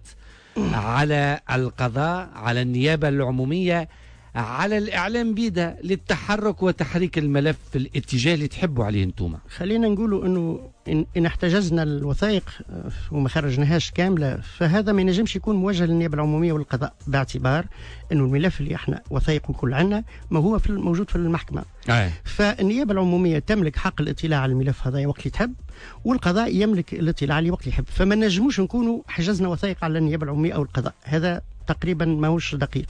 B: على القضاء، على النيابة العمومية، على الإعلام بيدا للتحرك وتحريك الملف في الاتجاه اللي تحبوا عليه انتم.
R: خلينا نقولوا انه إن, إن احتجزنا الوثائق وما خرجناهاش كاملة، فهذا ما ينجمش يكون موجه للنيابة العمومية والقضاء، باعتبار انه الملف اللي احنا وثائقه كل عنا ما هو في موجود في المحكمة. آه. فالنيابة العمومية تملك حق الاطلاع على الملف هذا وقت اللي تحب، والقضاء يملك الاطلاع عليه وقت اللي يحب، فما نجموش نكونوا حجزنا وثائق على النيابة العمومية او القضاء، هذا تقريبا ماهوش دقيق.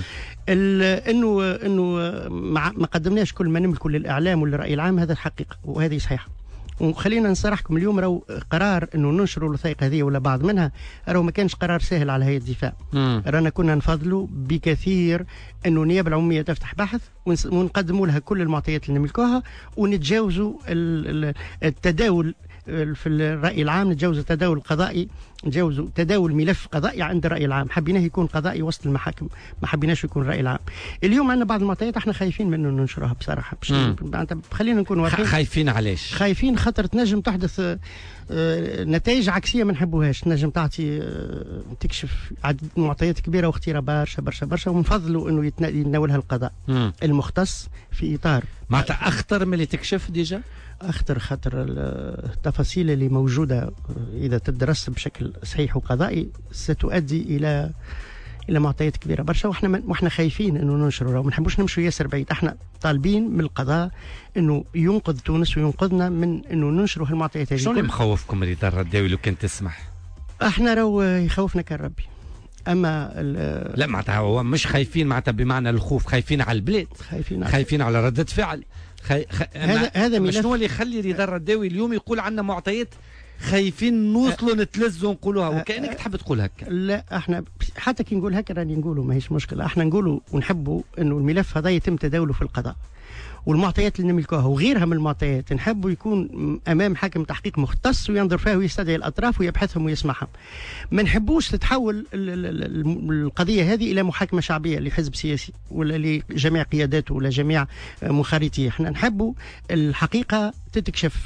R: انه انه ما قدمناش كل ما نملكه للاعلام وللراي العام، هذا الحقيقه وهذه صحيحه. وخلينا نصرحكم اليوم راهو قرار انه ننشروا الوثائق هذه ولا بعض منها راهو ما كانش قرار سهل على هيئه الدفاع. رانا كنا نفضلوا بكثير انه النيابه العموميه تفتح بحث ونقدموا لها كل المعطيات اللي نملكوها ونتجاوزوا التداول في الرأي العام، نتجاوز التداول القضائي، نتجاوز تداول ملف قضائي عند الرأي العام. حبيناه يكون قضائي وسط المحاكم، ما حبيناش يكون الرأي العام. اليوم عندنا بعض المعطيات احنا خايفين منه ننشرها بصراحة. خلينا نكون واضحين.
B: خايفين علاش؟
R: خايفين خاطر تنجم تحدث آه نتائج عكسية ما نحبوهاش، تنجم تعطي آه تكشف عدد معطيات كبيرة واختيارها برشا برشا برشا، ونفضلوا انه يتناولها القضاء مم. المختص في اطار
B: معناتها اخطر من اللي تكشف ديجا.
R: أخطر خاطر التفاصيل اللي موجودة إذا تدرس بشكل صحيح وقضائي ستؤدي إلى إلى معطيات كبيرة برشا، وإحنا وإحنا خايفين إنه ننشروا، وما نحبوش نمشوا ياسر بعيد. إحنا طالبين من القضاء إنه ينقذ تونس وينقذنا من إنه ننشروا هالمعطيات هذه.
B: شو اللي مخوفكم رضا الرداوي لو كان تسمح؟
R: إحنا راهو يخوفنا كان ربي. اما
B: لا معناتها هو مش خايفين معناتها بمعنى الخوف، خايفين على البلاد،
R: خايفين على,
B: خايفين على ردة فعل. خي... خ...
R: هذا هذا
B: ملف. شنو اللي يخلي رضا الرداوي اليوم يقول عندنا معطيات خايفين نوصلوا نتلزوا ونقولوها وكأنك تحب تقول هكا؟
R: لا احنا حتى كي نقول هكا راني نقولوا ماهيش مشكله، احنا نقولوا ونحبوا انه الملف هذا يتم تداوله في القضاء، والمعطيات اللي نملكوها وغيرها من المعطيات نحبوا يكون امام حاكم تحقيق مختص وينظر فيها ويستدعي الاطراف ويبحثهم ويسمعهم. ما نحبوش تتحول القضيه هذه الى محاكمه شعبيه لحزب سياسي ولا لجميع قياداته ولا جميع منخرطيه. احنا نحبوا الحقيقه تتكشف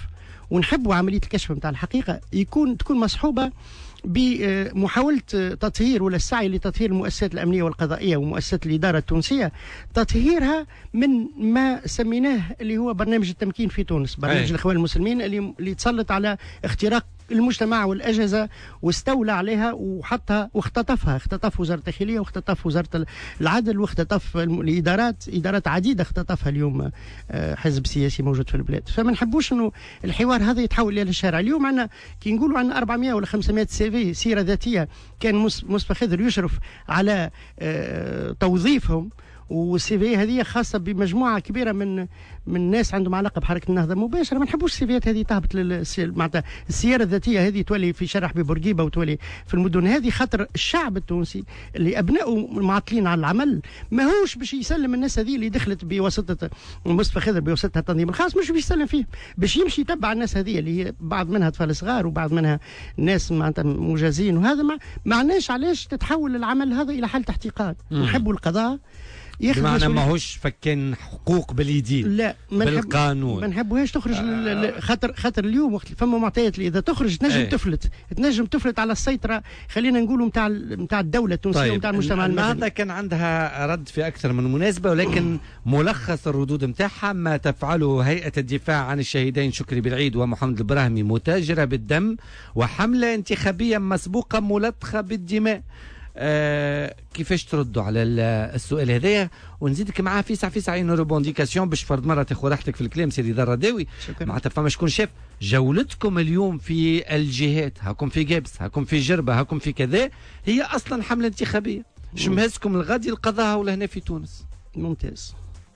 R: ونحبوا عمليه الكشف نتاع الحقيقه يكون تكون مصحوبه بمحاولة تطهير ولا السعي لتطهير المؤسسات الأمنية والقضائية ومؤسسات الإدارة التونسية، تطهيرها من ما سميناه اللي هو برنامج التمكين في تونس، برنامج أي. الإخوان المسلمين اللي, اللي تسلط على اختراق المجتمع والأجهزة واستولى عليها وحطها واختطفها، اختطف وزارة الداخلية واختطف وزارة العدل واختطف الإدارات، إدارات عديدة اختطفها اليوم حزب سياسي موجود في البلاد. فما نحبوش انه الحوار هذا يتحول الى الشارع. اليوم عندنا كي نقولوا عندنا أربعمائة ولا خمسمائة سي في سيرة ذاتية كان مصطفى خضر يشرف على توظيفهم، والسي في هذه خاصه بمجموعه كبيره من من الناس عندهم علاقه بحركه النهضه مباشره. ما نحبوش السيفيات هذه تهبط معناتها السياره الذاتيه هذه تولي في شارع حبيب بورقيبه وتولي في المدن هذه، خاطر الشعب التونسي اللي ابنائه معطلين على العمل ماهوش باش يسلم الناس هذه اللي دخلت بواسطه مصطفى خضر بواسطه التنظيم الخاص، مش باش يسلم فيه، باش يمشي يتبع الناس هذه اللي هي بعض منها اطفال صغار وبعض منها ناس معناتها مجازين، وهذا ما معناش علاش تتحول العمل هذا الى حالة احتقان. نحبوا القضاء
B: بمعنى ماهوش فكان حقوق باليدين،
R: لا
B: بالقانون
R: ما نحبوهاش تخرج آه. خاطر خاطر اليوم وقت فما معطيات اللي اذا تخرج تنجم ايه. تفلت تنجم تفلت على السيطره خلينا نقولوا نتاع نتاع الدوله التونسيه
B: طيب.
R: ونتاع المجتمع المدني.
B: النهضه كان عندها رد في اكثر من مناسبه، ولكن ملخص الردود نتاعها ما تفعله هيئه الدفاع عن الشهيدين شكري بالعيد ومحمد البراهمي متاجره بالدم وحمله انتخابيه مسبوقه ملطخه بالدماء. آه كيفاش تردوا على السؤال هذايا؟ ونزيدك معاه فيسع فيسع عين روبونديكاسيون باش فرد مره تاخذ راحتك في الكلام سيدي درداوي. معناتها فما شكون شاف جولتكم اليوم في الجهات، هاكم في جابس، هاكم في جربه، هاكم في كذا، هي اصلا حمله انتخابيه شمهزكم الغادي القضاء ولا هنا في تونس.
R: ممتاز.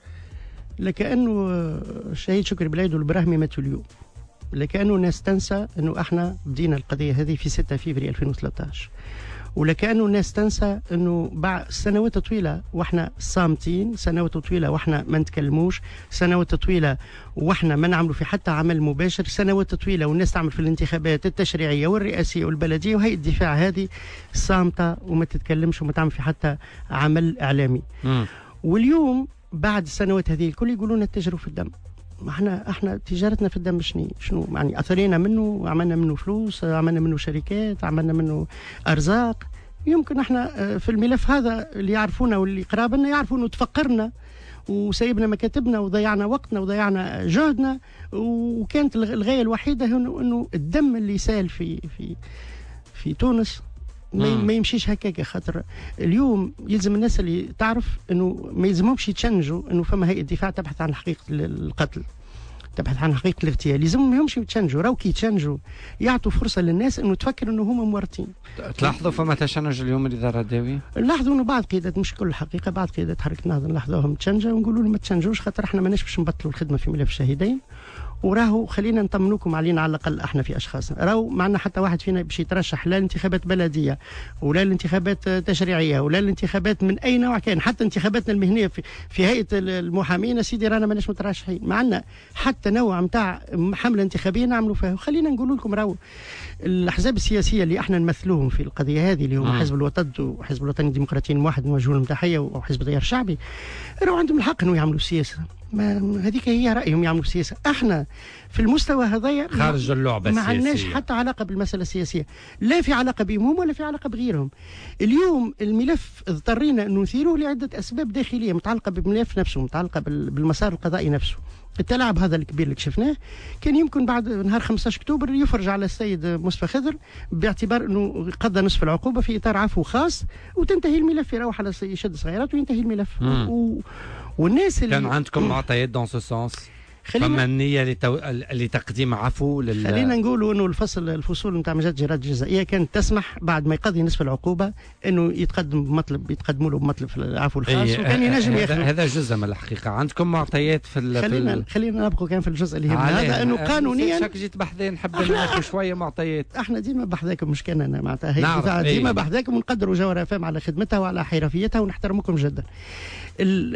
R: لكأنه الشهيد شكري بالعيد والبراهمي ماتوا اليوم، لكأنه الناس تنسى انه احنا بدينا القضيه هذه في ستة فبراير ألفين وثلاثة عشر، ولكأنه الناس تنسى انه بعد سنوات طويله واحنا صامتين، سنوات طويله واحنا ما نتكلموش، سنوات طويله واحنا ما نعملوا في حتى عمل مباشر، سنوات طويله والناس تعمل في الانتخابات التشريعيه والرئاسيه والبلديه، وهي الدفاع هذه صامته وما تتكلمش وما تعمل في حتى عمل اعلامي. م. واليوم بعد السنوات هذه الكل يقولون التجروا في الدم. احنا احنا تجارتنا في الدم شنو شنو يعني اثرينا منه، عملنا منه فلوس، عملنا منه شركات، عملنا منه ارزاق. يمكن احنا في الملف هذا اللي يعرفونا واللي قرابنا يعرفوا انه تفقرنا وسيبنا مكاتبنا وضيعنا وقتنا وضيعنا جهدنا، وكانت الغايه الوحيده انه انه الدم اللي سال في في في تونس ما, ما يمشيش هكاك. خاطر اليوم يلزم الناس اللي تعرف انه ما يلزمهمش يتشنجوا انه فما هيئه دفاع تبحث عن حقيقه القتل، تبحث عن حقيقه الاغتيال، يلزمهم يتشنجوا. راهو كي يتشنجوا يعطوا فرصه للناس انه تفكر انه هما مورطين.
B: تلاحظوا فما تشنج اليوم اللي دار الداوي؟
R: نلاحظوا انه بعض قيادات، مش كل الحقيقه، بعض قيادات حركه النهضه نلاحظوهم تشنجوا ونقولوا لهم ما تشنجوش خاطر احنا ماناش باش نبطلوا الخدمه في ملف الشهيدين، وراهو خلينا نطمنوكم علينا على الاقل احنا في اشخاصنا. راهو معنا حتى واحد فينا باش يترشح لا الانتخابات بلديه ولا الانتخابات تشريعيه ولا الانتخابات من اي نوع كان، حتى انتخاباتنا المهنيه في, في هيئه المحامين سيدي رانا ماناش مترشحين، معنا حتى نوع نتاع حمله انتخابيه نعملوا فيها. وخلينا نقول لكم راهو الاحزاب السياسيه اللي احنا نمثلوهم في القضيه هذه اللي هم حزب الوطن وحزب الوطني الديمقراطي الموحد نوجه لهم تحيه وحزب التيار الشعبي، راهو عندهم الحق انه يعملوا سياسه، ما هذيك هي رايهم يعملوا سياسه. احنا في المستوى هذايا
B: خارج اللعبه السياسيه،
R: ما عندناش حتى علاقه بالمساله السياسيه، لا في علاقه بهم ولا في علاقه بغيرهم. اليوم الملف اضطرينا انه نثيروه لعده اسباب داخليه متعلقه بالملف نفسه، متعلقه بالمسار القضائي نفسه. التلاعب هذا الكبير اللي شفناه كان يمكن بعد نهار خمسة عشر أكتوبر يفرج على السيد مصطفى خضر باعتبار انه قضى نصف العقوبه في اطار عفو خاص، وتنتهي الملف، يروح على يشد صغيرات وينتهي الملف. و... والناس اللي
B: كان عندكم معطيات دون سو سونس؟ فما النية لتو... لتقديم عفو لل...
R: خلينا نقولوا انه الفصل الفصول نتاع مجال الجرائم الجزائيه كانت تسمح بعد ما يقضي نصف العقوبه انه يتقدم بمطلب يتقدموا له بمطلب في العفو الخاص. أيه وكان ينجم ياخذ.
B: هذا جزء من الحقيقه. عندكم معطيات في ال...
R: خلينا
B: في ال...
R: خلينا نبقوا كان في الجزء اللي يهمنا هذا انه قانونيا.
B: شاك جيت بحذا نحب ناخذ شويه معطيات.
R: احنا ديما بحذاكم، مش كان انا معناتها هي ديما بحذاكم، ونقدروا جوهره فهم على خدمتها وعلى حرفيتها ونحترمكم جدا.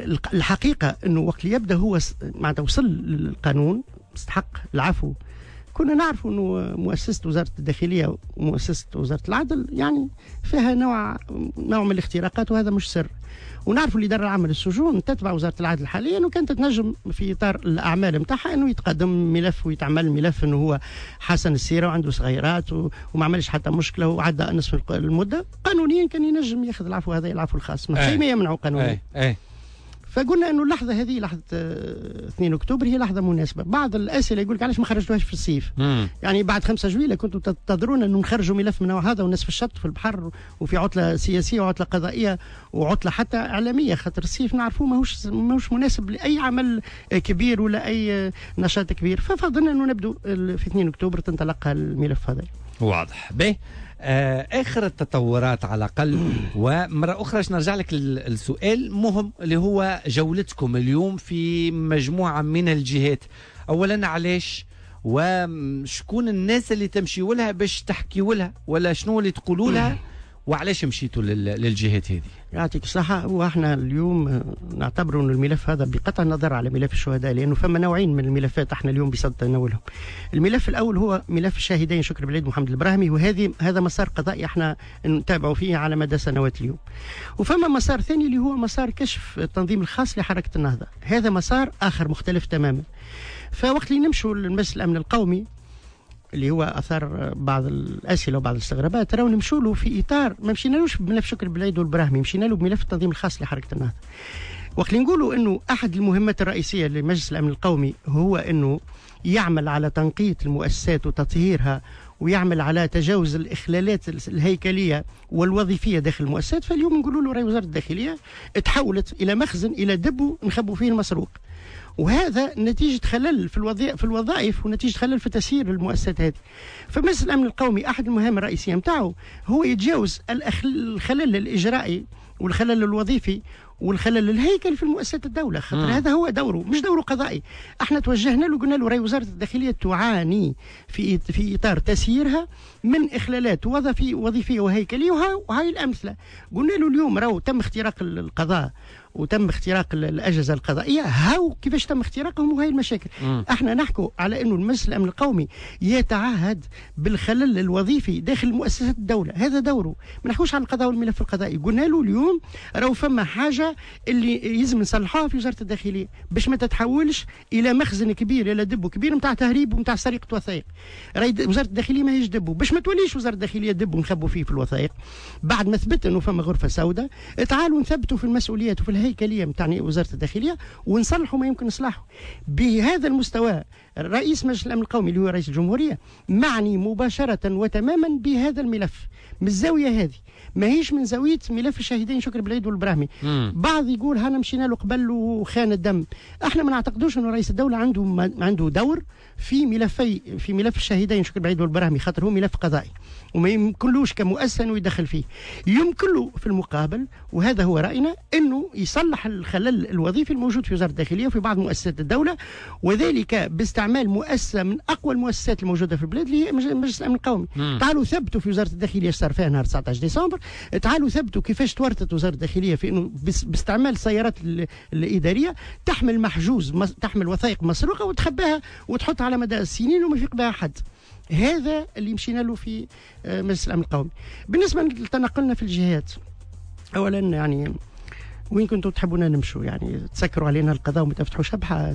R: الحقيقه انه وقت اللي يبدا هو معناتها وصل للقانون استحق العفو كنا نعرفوا انه مؤسسه وزاره الداخليه ومؤسسه وزاره العدل يعني فيها نوع نوع من الاختراقات، وهذا مش سر. ونعرفوا الاداره العامه للسجون تتبع وزاره العدل حاليا، وكانت تنجم في اطار الاعمال نتاعها انه يتقدم ملف ويتعمل ملف انه هو حسن السيره وعنده صغيرات وما عملش حتى مشكله وعدى نصف المده، قانونيا كان ينجم ياخذ العفو هذا العفو الخاص، ما شيء ما يمنعه قانونيا.
B: أي.
R: فقلنا انه اللحظه هذه لحظه اثنين أكتوبر هي لحظه مناسبه. بعض الاسئله يقول لك علاش ما خرجتوهاش في الصيف؟ مم. يعني بعد خمسة جويلة كنتوا تنتظرون انه نخرجوا ملف من هذا والناس في الشط في البحر وفي عطله سياسيه وعطله قضائيه وعطله حتى اعلاميه، خاطر الصيف نعرفوه ماهوش ماهوش مناسب لاي عمل كبير ولا اي نشاط كبير، ففضلنا انه نبدو في اثنين أكتوبر تنطلق الملف هذا.
B: واضح. به آه اخر التطورات على الاقل. ومره اخرى نرجع لك السؤال مهم اللي هو جولتكم اليوم في مجموعه من الجهات. اولا علاش وشكون الناس اللي تمشيوا لها باش تحكيوا لها ولا شنو اللي تقولوا لها وعلاش مشيتوا للجهات هذه؟
R: يعطيك الصحة. واحنا اليوم نعتبر أن الملف هذا بقطع النظر على ملف الشهداء، لأنه فما نوعين من الملفات احنا اليوم بصدد تناولهم. الملف الأول هو ملف الشاهدين شكر بالعيد محمد البراهمي، وهذه هذا مسار قضائي احنا نتابعوا فيه على مدى سنوات اليوم. وفما مسار ثاني اللي هو مسار كشف التنظيم الخاص لحركة النهضة، هذا مسار آخر مختلف تماما. فوقت اللي نمشوا لمجلس الأمن القومي اللي هو اثار بعض الاسئله وبعض الاستغرابات، راهو نمشوا له في اطار ما مشينالوش بملف شكر بالعيد والبراهمي، مشينا له بملف التنظيم الخاص لحركه النهضه. وقت اللي نقولوا انه احد المهمات الرئيسيه لمجلس الامن القومي هو انه يعمل على تنقية المؤسسات وتطهيرها، ويعمل على تجاوز الاخلالات الهيكليه والوظيفيه داخل المؤسسات، فاليوم نقولوا له راهي وزاره الداخليه تحولت الى مخزن، الى دبو نخبوا فيه المسروق. وهذا نتيجة خلل في الوظائف في الوظائف ونتيجة خلل في تسيير المؤسسات هذه. فمجلس الأمن القومي أحد المهام الرئيسية متاعه هو يتجاوز الخلل الإجرائي والخلل الوظيفي والخلل الهيكلي في المؤسسات الدولة، خاطر هذا هو دوره، مش دوره قضائي. احنا توجهنا له قلنا له راهي وزارة الداخلية تعاني في في إطار تسييرها من إخلالات وظيفية وظيفية وهيكلية، وهاي الأمثلة. قلنا له اليوم راهو تم اختراق القضاء وتم اختراق الأجهزة القضائية، هاو كيفاش تم اختراقهم وهي المشاكل. م. احنا نحكوا على انه المجلس الامن القومي يتعهد بالخلل الوظيفي داخل مؤسسات الدولة، هذا دوره. ما نحكوش عن القضاء والملف القضائي. قلنا له اليوم راهو فما حاجة اللي يلزم نصلحوها في وزارة الداخلية باش ما تتحولش الى مخزن كبير، الى دبو كبير نتاع تهريب ونتاع سرقة وثائق. راهي وزارة الداخلية ماهيش دبو، باش ما توليش وزارة الداخلية دبو ونخبوا فيه في الوثائق. بعد ما ثبت انه فما غرفة سوداء، تعالوا نثبتوا في المسؤوليات وفي الهيكلية متاع وزارة الداخلية ونصلحوا ما يمكن نصلحه. بهذا المستوى رئيس مجلس الأمن القومي اللي هو رئيس الجمهورية معني مباشرة وتماما بهذا الملف من الزاوية هذه، ما هيش من زاوية ملف الشاهدين شكر بالعيد والبراهمي. مم. بعض يقول هانا مشينا له قبل وخان الدم. احنا ما نعتقدوش انه رئيس الدولة عنده ما عنده دور في ملفي في ملف الشاهدين شكر بالعيد والبراهمي، خاطر هو ملف قضائي وما يمكنلوش كمؤسسة انه يدخل فيه. يمكن له في المقابل، وهذا هو رأينا، انه يصلح الخلل الوظيفي الموجود في وزارة الداخلية وفي بعض مؤسسات الدولة، وذلك باستعمال مؤسسة من اقوى المؤسسات الموجودة في البلاد اللي هي مجلس الامن القومي. مم. تعالوا ثبتوا في وزارة الداخلية صار فيها نهار تسعة عشر ديسمبر، تعالوا ثبتوا كيفاش تورطت وزارة الداخلية في انه باستعمال السيارات الإدارية تحمل محجوز تحمل وثائق مسروقة وتخباها وتحطها على مدى السنين وما يفيق بها حد. هذا اللي مشينا له في مجلس الأمن القومي. بالنسبة لتنقلنا في الجهات، أولا يعني وين كنتوا تحبونا نمشوا؟ يعني تسكروا علينا القضاء وما تفتحوش ابحاث،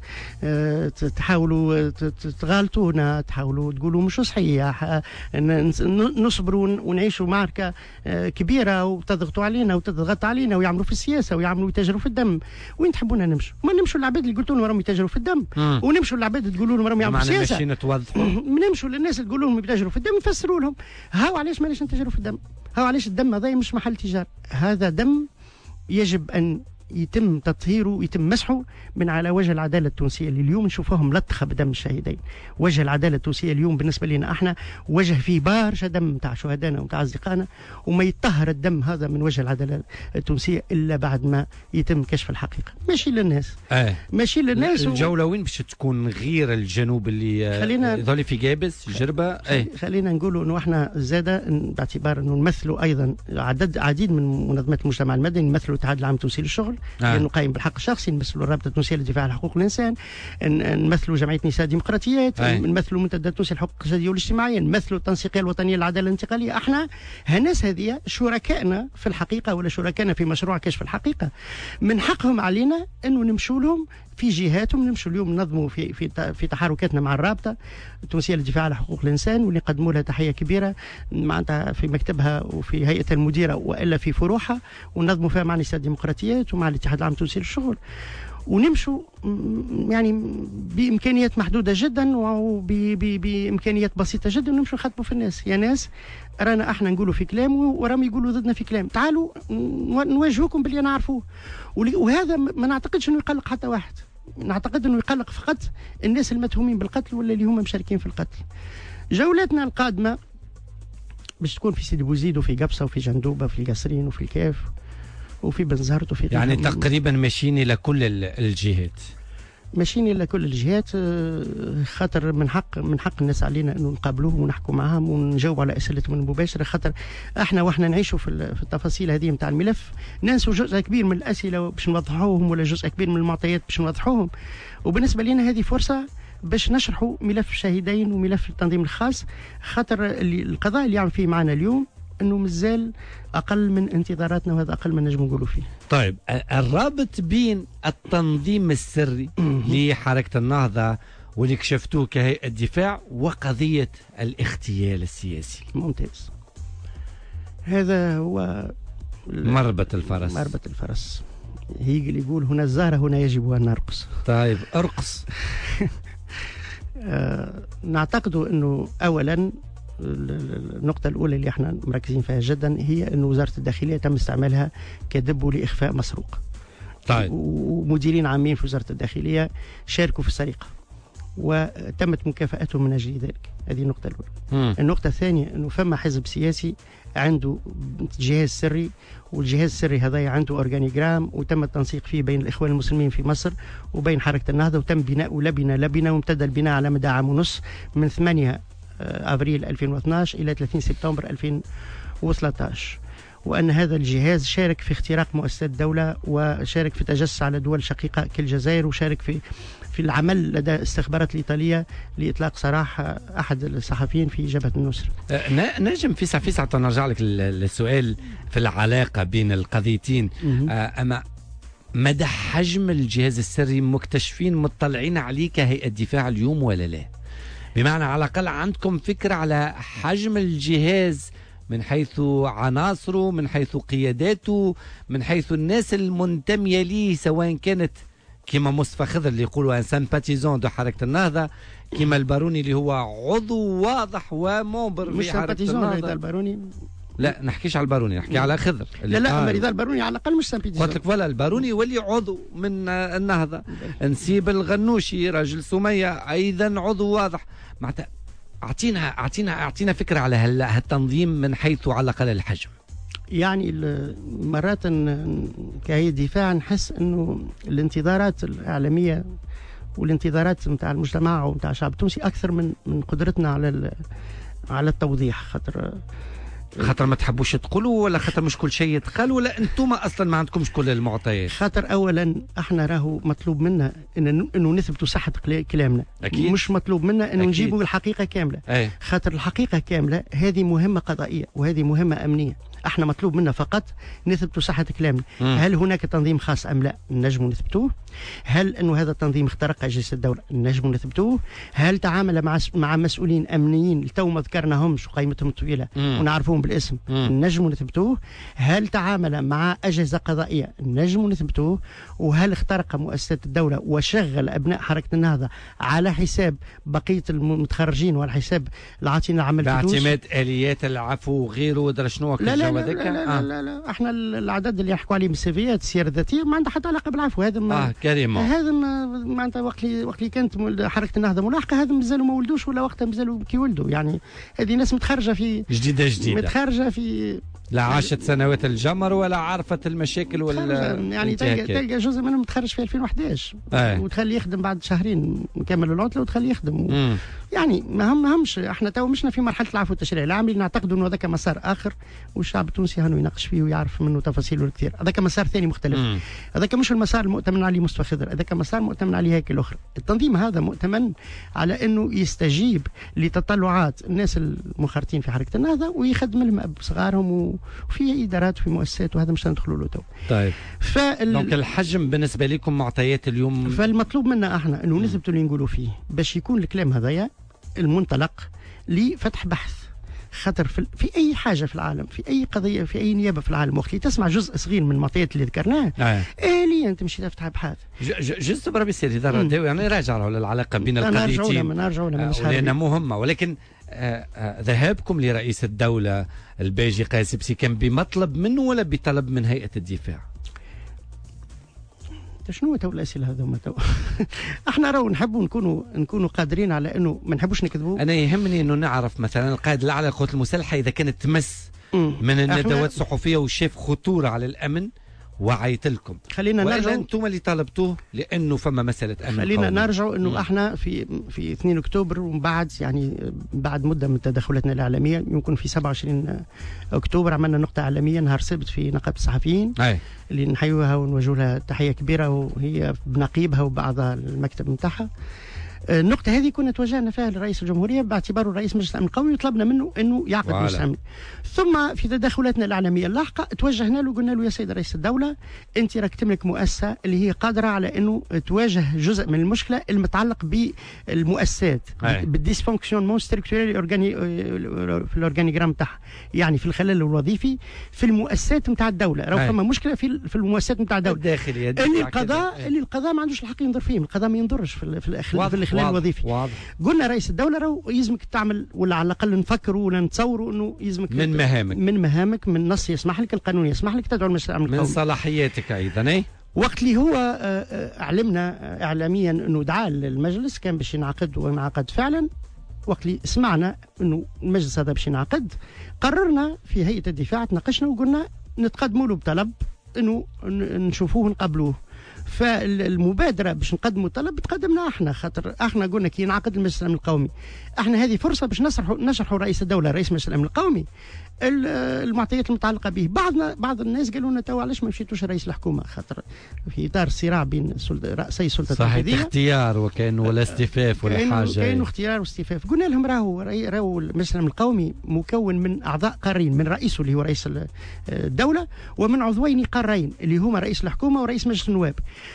R: تحاولوا تغالطونا، تحاولوا تقولوا مش صحيح، نصبروا ونعيشوا معركة كبيرة وتضغطوا علينا وتضغط علينا ويعملوا في السياسة ويعملوا يتاجروا في الدم. وين تحبونا نمشوا؟ ما نمشوا العباد اللي قلتوا لهم راهم يتاجروا في الدم، مم. ونمشوا العباد اللي تقولوا لهم راهم يعملوا في السياسة، نمشوا للناس اللي تقولوا لهم يتاجروا في الدم نفسروا لهم هاو علاش ماناش نتاجروا في الدم، هاو علاش الدم هذا مش محل تجار، هذا دم يجب أن يتم تطهيره ويتم مسحه من على وجه العدالة التونسية اللي اليوم نشوفوها ملطخة بدم الشهيدين. وجه العدالة التونسية اليوم بالنسبة لنا احنا وجه فيه برشا دم تاع شهدائنا وتاع أصدقائنا، وما يطهر الدم هذا من وجه العدالة التونسية إلا بعد ما يتم كشف الحقيقة. ماشي للناس آه. ماشي للناس.
B: الجولة وين باش تكون غير الجنوب اللي خلينا ذولي في جابس جربة آه.
R: خلينا نقولوا انه احنا زادة باعتبار انه نمثلوا ايضا عدد عديد من منظمات المجتمع المدني، نمثلوا الاتحاد العام التونسي للشغل، آه. لانه قايم بالحق الشخصي، نمثلوا الرابطه التونسيه للدفاع عن حقوق الانسان، نمثلوا جمعيه نساء ديمقراطيات، نمثلوا المنتدى التونسي للحقوق الاقتصاديه والاجتماعيه، نمثلوا التنسيقيه الوطنيه للعداله الانتقاليه. احنا هالناس هذه شركائنا في الحقيقه ولا شركائنا في مشروع كشف الحقيقه، من حقهم علينا انه نمشوا لهم في جهاتهم، نمشوا اليوم ننظموا في في في تحركاتنا مع الرابطه التونسيه للدفاع على حقوق الانسان، واللي نقدموا لها تحيه كبيره معناتها في مكتبها وفي هيئه المديره والا في فروعها، وننظموا فيها مع نساء الديمقراطيات ومع الاتحاد العام التونسي للشغل، ونمشوا يعني بامكانيات محدوده جدا وبامكانيات بسيطه جدا، ونمشوا نخاطبوا في الناس. يا ناس رانا احنا نقولوا في كلام وراهم يقولوا ضدنا في كلام، تعالوا نواجهوكم باللي نعرفوه. وهذا ما نعتقدش انه يقلق حتى واحد، نعتقد انه يقلق فقط الناس المتهومين بالقتل ولا اللي هم مشاركين في القتل. جولاتنا القادمه باش تكون في سيدي بوزيد وفي قبصه وفي جندوبه وفي القصرين وفي الكاف وفي بنزهرت وفي
B: يعني تقريبا ماشيين الى كل الجهات،
R: ماشيين الى كل الجهات، خاطر من حق من حق الناس علينا انه نقابلوهم ونحكوا معاهم ونجاوب على اسئلتهم المباشره، خاطر احنا واحنا نعيشوا في في التفاصيل هذه نتاع الملف ننسوا جزء كبير من الاسئله باش نوضحوهم، ولا جزء كبير من المعطيات باش نوضحوهم. وبالنسبه لنا هذه فرصه باش نشرحوا ملف الشاهدين وملف التنظيم الخاص، خاطر اللي القضاء اللي يعمل فيه معنا اليوم انه مازال اقل من انتظاراتنا، وهذا اقل ما نجم نقولوا فيه.
B: طيب الرابط بين التنظيم السري لحركه النهضه واللي كشفتوه كهيئه دفاع وقضيه الاغتيال السياسي.
R: ممتاز. هذا هو
B: مربط الفرس.
R: مربط الفرس. هيجل يقول هنا الزهره هنا يجب ان نرقص.
B: طيب ارقص.
R: آه نعتقد انه اولا النقطة الأولى اللي احنا مركزين فيها جدا هي أن وزارة الداخلية تم استعمالها كدب لإخفاء مسروق.
B: طيب.
R: ومديرين عامين في وزارة الداخلية شاركوا في السرقة وتمت مكافأتهم من أجل ذلك. هذه النقطة الأولى. م. النقطة الثانية أنه فما حزب سياسي عنده جهاز سري، والجهاز السري هذا عنده أورجانيجرام وتم التنسيق فيه بين الإخوان المسلمين في مصر وبين حركة النهضة، وتم بناء لبنة لبنة وامتد البناء على مدى عام ونص من ثمانية أبريل ألفين واثناشر إلى ثلاثين سبتمبر ألفين وثلاثة عشر، وأن هذا الجهاز شارك في اختراق مؤسسات الدولة وشارك في تجسس على دول شقيقة كالجزائر، وشارك في في العمل لدى الاستخبارات الإيطالية لإطلاق سراح أحد الصحفيين في جبهة النصر.
B: نجم فيسع فيسع نرجع لك للسؤال في العلاقة بين القضيتين. أما مدى حجم الجهاز السري مكتشفين مطلعين عليه كهيئة دفاع اليوم ولا لا؟ بمعنى على الأقل عندكم فكرة على حجم الجهاز من حيث عناصره، من حيث قياداته، من حيث الناس المنتمية ليه، سواء كانت كما مصطفى خضر اللي يقولوا ان سامباتيزون دو حركة النهضة، كما الباروني اللي هو عضو واضح ومومبر
R: مش
B: في حركة النهضة.
R: الباروني
B: لا نحكيش على الباروني، نحكي على خضر.
R: لا لا اما رضا الباروني على الاقل مش سامباتيزون.
B: قلت لك ولا الباروني يولي عضو من النهضة. نسيب الغنوشي راجل سمية ايضا عضو واضح. معناتها اعطينا اعطينا اعطينا فكرة على هالتنظيم من حيث على الاقل الحجم.
R: يعني مرات كهيئة دفاع نحس انه الانتظارات الاعلاميه والانتظارات نتاع المجتمع ونتاع الشعب التونسي اكثر من من قدرتنا على على التوضيح، خاطر
B: خاطر ما تحبوش تقولوا ولا خاطر مش كل شيء يتقال ولا انتم اصلا ما عندكمش كل المعطيات؟
R: خاطر اولا احنا راهو مطلوب منا انه انه نثبتوا صحه كلامنا.
B: أكيد.
R: مش مطلوب منا انه نجيبوا الحقيقه كامله.
B: أي.
R: خاطر الحقيقه كامله هذه مهمه قضائيه وهذه مهمه امنيه، احنا مطلوب منا فقط نثبتوا صحه كلامنا.
B: مم.
R: هل هناك تنظيم خاص ام لا؟ نجموا نثبتوه. هل انه هذا التنظيم اخترق اجهزه الدوله؟ نجموا نثبتوه. هل تعامل مع مع مسؤولين امنيين تو ما ذكرناهمش وقيمتهم طويله ونعرفوهم بالاسم؟ مم. نجموا نثبتوه. هل تعامل مع اجهزه قضائيه؟ نجموا نثبتوه. وهل اخترق مؤسسات الدوله وشغل ابناء حركه النهضه على حساب بقيه المتخرجين وعلى حساب العاطين العمل في تونس؟
B: باعتماد اليات العفو وغيره ودرا شنو
R: لا لا لا, لا, لا, لا, لا احنا العدد اللي يحكوا عليه من السيفيات السير الذاتيه ما عنده حتى علاقه بالعفو. هذا ما
B: اه كريمه
R: هذا معناتها وقت اللي وقت اللي كانت حركه النهضه ملاحقه هذا مازالوا ما ولدوش ولا وقتها مازالوا كي ولدوا. يعني هذه ناس متخرجه في
B: جديده جديده
R: متخرجه في
B: لا عاشت سنوات الجمر ولا عرفت المشاكل ولا
R: يعني تلقى, تلقى جزء منهم تخرج في ألفين وأحد عشر
B: آه.
R: وتخليه يخدم بعد شهرين نكمل العطله وتخليه يخدم و...
B: مم.
R: يعني ما هم همش احنا تو مشنا في مرحله العفو التشريعي العام، نعتقد انه هذاك مسار اخر والشعب التونسي هانو يناقش فيه ويعرف منه تفاصيله الكثير. هذاك مسار ثاني مختلف، هذاك مش المسار المؤتمن عليه مصطفى خضر، هذاك مسار مؤتمن عليه هيكل اخرى. التنظيم هذا مؤتمن على انه يستجيب لتطلعات الناس المنخرطين في حركه النهضه ويخدم لهم بصغارهم وفي ادارات وفي مؤسسات، وهذا مش ندخلوا له تو.
B: طيب
R: فال...
B: دونك الحجم بالنسبه لكم معطيات اليوم،
R: فالمطلوب منا احنا انه نثبتوا اللي نقولوا فيه باش يكون الكلام هذايا المنطلق لفتح بحث. خاطر في, في اي حاجه في العالم، في اي قضيه، في اي نيابه في العالم، وقت اللي تسمع جزء صغير من المعطيات اللي ذكرناه
B: آه.
R: اليا تمشي تفتح ابحاث.
B: جزء بربي سيدي دار يعني راجع للعلاقه بين القضيتين،
R: نرجعوا لها مش
B: لانها مهمه. ولكن آه آه ذهابكم لرئيس الدوله الباجي قاسبسي كان بمطلب منه ولا بطلب من هيئه الدفاع؟
R: شنو تو الاسئله هذوما تو؟ احنا راهو نحبوا نكونوا نكونوا قادرين على انه ما نحبوش نكذبوا.
B: انا يهمني انه نعرف مثلا القائد الاعلى للقوات المسلحه اذا كانت تمس من الندوات الصحفيه وشاف خطوره على الامن وعيت لكم،
R: خلينا نرجع
B: انتم اللي طلبتوه لانه فما مساله امن.
R: خلينا نرجع انه مم. احنا في في اثنين اكتوبر ومن بعد يعني بعد مده من تدخلاتنا الاعلاميه، يمكن في سبعة وعشرين اكتوبر عملنا نقطه اعلاميه نهار سبت في نقابه الصحفيين
B: أي.
R: اللي نحيوها ونوجه لها تحيه كبيره، وهي بنقيبها وبعض المكتب نتاعها. النقطة هذه كنا توجهنا فيها لرئيس الجمهورية باعتباره رئيس مجلس الأمن القومي، وطلبنا منه أنه يعقد مجلس الأمن. ثم في تدخلاتنا الإعلامية اللاحقة توجهنا له وقلنا له يا سيد رئيس الدولة، أنت راك تملك مؤسسة اللي هي قادرة على أنه تواجه جزء من المشكلة المتعلق بالمؤسسات، بالديسفونكسيونمون ستركتورال أورجاني في الأورجانيغرام تاعها، يعني في الخلل الوظيفي في المؤسسات نتاع الدولة. راهو فما مشكلة في في المؤسسات نتاع الدولة
B: الداخلية
R: اللي القضاء اللي القضاء ما عندوش الحق ينظر فيهم، القضاء ما ينظرش في في الخلل الوظيفي.
B: واضح.
R: قلنا رئيس الدولة راهو يلزمك تعمل، ولا على الأقل نفكروا ولا نتصوروا أنه يلزمك
B: من مهامك
R: من مهامك من نص يسمح لك، القانون يسمح لك تدعو المجلس الأمن القومي
B: من صلاحياتك أيضا. اي
R: وقت اللي هو أعلمنا إعلاميا أنه دعا المجلس كان باش ينعقد وانعقد فعلا. وقت اللي سمعنا أنه المجلس هذا باش ينعقد، قررنا في هيئة الدفاع تناقشنا وقلنا نتقدموا له بطلب أنه نشوفوه نقبلوه. فالمبادره باش نقدموا طلب تقدمنا احنا، خاطر احنا قلنا كي ينعقد المجلس الامن القومي احنا هذه فرصه باش نشرحوا نشرحوا رئيس الدوله رئيس مجلس الامن القومي المعطيات المتعلقه به. بعضنا بعض الناس قالوا لنا تو علاش ما مشيتوش رئيس الحكومه، خاطر في اطار صراع بين رئيسي السلطه التنفيذيه
B: صحيح اختيار وكان ولا استفاف ولا حاجه،
R: كاين اختيار واستفاف. قلنا لهم راهو راهو المجلس الامن القومي مكون من اعضاء قارين، من رئيسه اللي هو رئيس الدوله ومن عضوين قارين اللي هما رئيس الحكومه ورئيس مجلس النواب،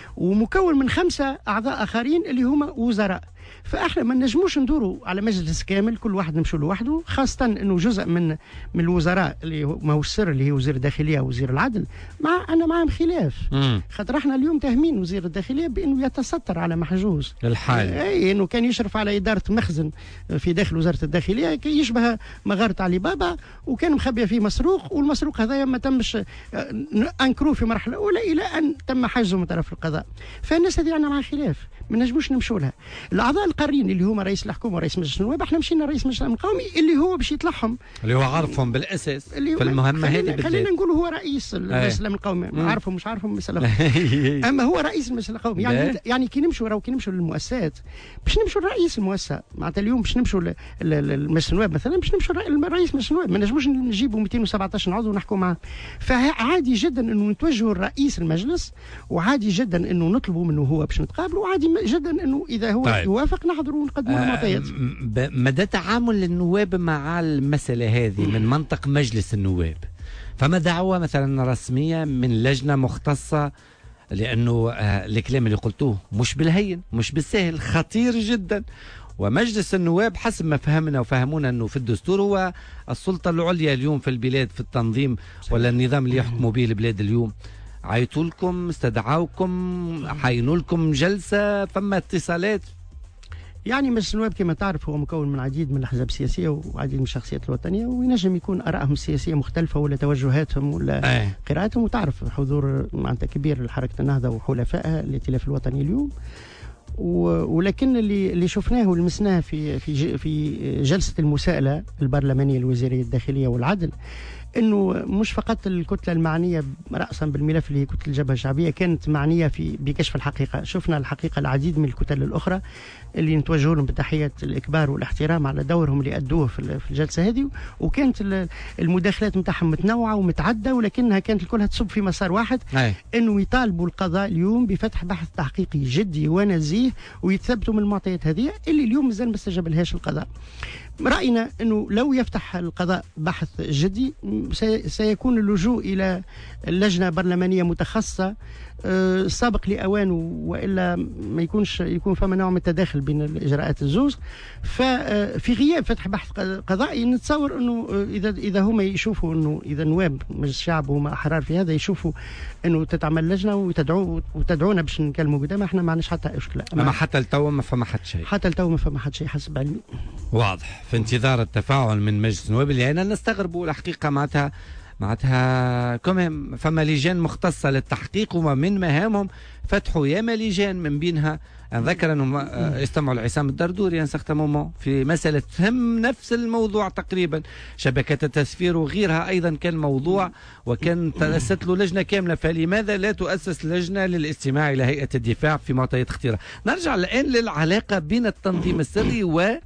R: ومكون من خمسه اعضاء اخرين اللي هما وزراء. فاحنا ما نجموش ندوروا على مجلس كامل كل واحد نمشوا لوحده، خاصه انه جزء من من الوزراء اللي ما هو السر اللي هي وزير الداخليه ووزير العدل مع انا معهم خلاف، خاطر احنا اليوم تاهمين وزير الداخليه بانه يتستر على محجوز
B: الحال،
R: اي انه كان يشرف على اداره مخزن في داخل وزاره الداخليه يشبه مغاره علي بابا، وكان مخبيه فيه مسروق، والمسروق هذا ما تمش انكروه في مرحله اولى الى ان تم حجزه من طرف القضاء. فالناس هذه عندنا معها خلاف ما نجموش نمشوا لها. الاعضاء القارين اللي هما رئيس الحكومه ورئيس مجلس النواب احنا مشينا رئيس مجلس الامن القومي اللي هو باش يطلعهم،
B: اللي هو عارفهم بالاساس في المهمه هذه بالذات.
R: خلينا نقولوا هو رئيس المجلس الامن القومي، عارفهم مش عارفهم مساله اما هو رئيس المجلس القومي. يعني يعني كي نمشوا راهو كي نمشوا للمؤسسات باش نمشوا لرئيس المؤسسه، معناتها اليوم باش نمشوا للمجلس النواب مثلا باش نمشوا لرئيس مجلس النواب، ما نجموش نجيبوا مئتين وسبعطاش عضو ونحكوا معاه. فعادي جدا انه نتوجهوا لرئيس المجلس، وعادي جدا انه نطلبوا منه هو باش نتقابلوا، وعادي جدا انه اذا هو طيب. يوافق نحضروا ونقدموا له معطيات.
B: آه مدى تعامل النواب مع المساله هذه من منطق مجلس النواب؟ فما دعوه مثلا رسميه من لجنه مختصه؟ لانه آه الكلام اللي قلتوه مش بالهين مش بالسهل، خطير جدا. ومجلس النواب حسب ما فهمنا وفهمونا انه في الدستور هو السلطه العليا اليوم في البلاد في التنظيم ولا النظام اللي يحكموا به البلاد اليوم. عيطوا لكم، استدعوكم، حينوا لكم جلسه، فما اتصالات؟
R: يعني مجلس النواب كما تعرف هو مكون من عديد من الاحزاب السياسيه وعديد من الشخصيات الوطنيه، وينجم يكون ارائهم السياسيه مختلفه ولا توجهاتهم ولا أي. قراءاتهم، وتعرف حضور معناتها كبير لحركه النهضه وحلفائها الائتلاف الوطني اليوم. ولكن اللي اللي شفناه ولمسناه في في في جلسه المساءله البرلمانيه الوزاريه الداخليه والعدل انه مش فقط الكتله المعنيه راسا بالملف اللي هي كتله الجبهه الشعبيه كانت معنيه في بكشف الحقيقه. شفنا الحقيقه العديد من الكتل الاخرى اللي نتوجه لهم بتحيه الاكبار والاحترام على دورهم اللي ادوه في الجلسه هذه، وكانت المداخلات نتاعهم متنوعه ومتعدده، ولكنها كانت كلها تصب في مسار واحد، أي. انه يطالبوا القضاء اليوم بفتح بحث تحقيقي جدي ونزيه ويتثبتوا من المعطيات هذه اللي اليوم مازال ما استجابلهاش القضاء. رأينا أنه لو يفتح القضاء بحث جدي سيكون اللجوء إلى لجنة برلمانية متخصصة سابق لأوانه، وإلا ما يكونش يكون فما نوع من التداخل بين الإجراءات الزوز. ففي غياب فتح بحث قضائي نتصور أنه إذا إذا هما يشوفوا أنه إذا نواب مجلس الشعب وهم أحرار في هذا يشوفوا أنه تتعمل لجنة وتدعو وتدعونا باش نكلموا قدام، احنا ما عندناش حتى مشكلة.
B: أما حتى التو ما فما حد شيء،
R: حتى التو ما فما حد شيء حسب علمي.
B: واضح. في انتظار التفاعل من مجلس النواب اللي أنا نستغربوا الحقيقة معناتها معناتها كمان فما لجان مختصة للتحقيق ومن مهامهم فتحوا ياما لجان، من بينها أذكر أنهم استمعوا لعصام الدردوري ان سيغتان مومون في مسألة تهم نفس الموضوع تقريبا، شبكة التسفير وغيرها أيضا كان موضوع وكان تأسست له لجنة كاملة. فلماذا لا تؤسس لجنة للاستماع إلى هيئة الدفاع في معطيات اختيارها؟ نرجع الآن للعلاقة بين التنظيم السري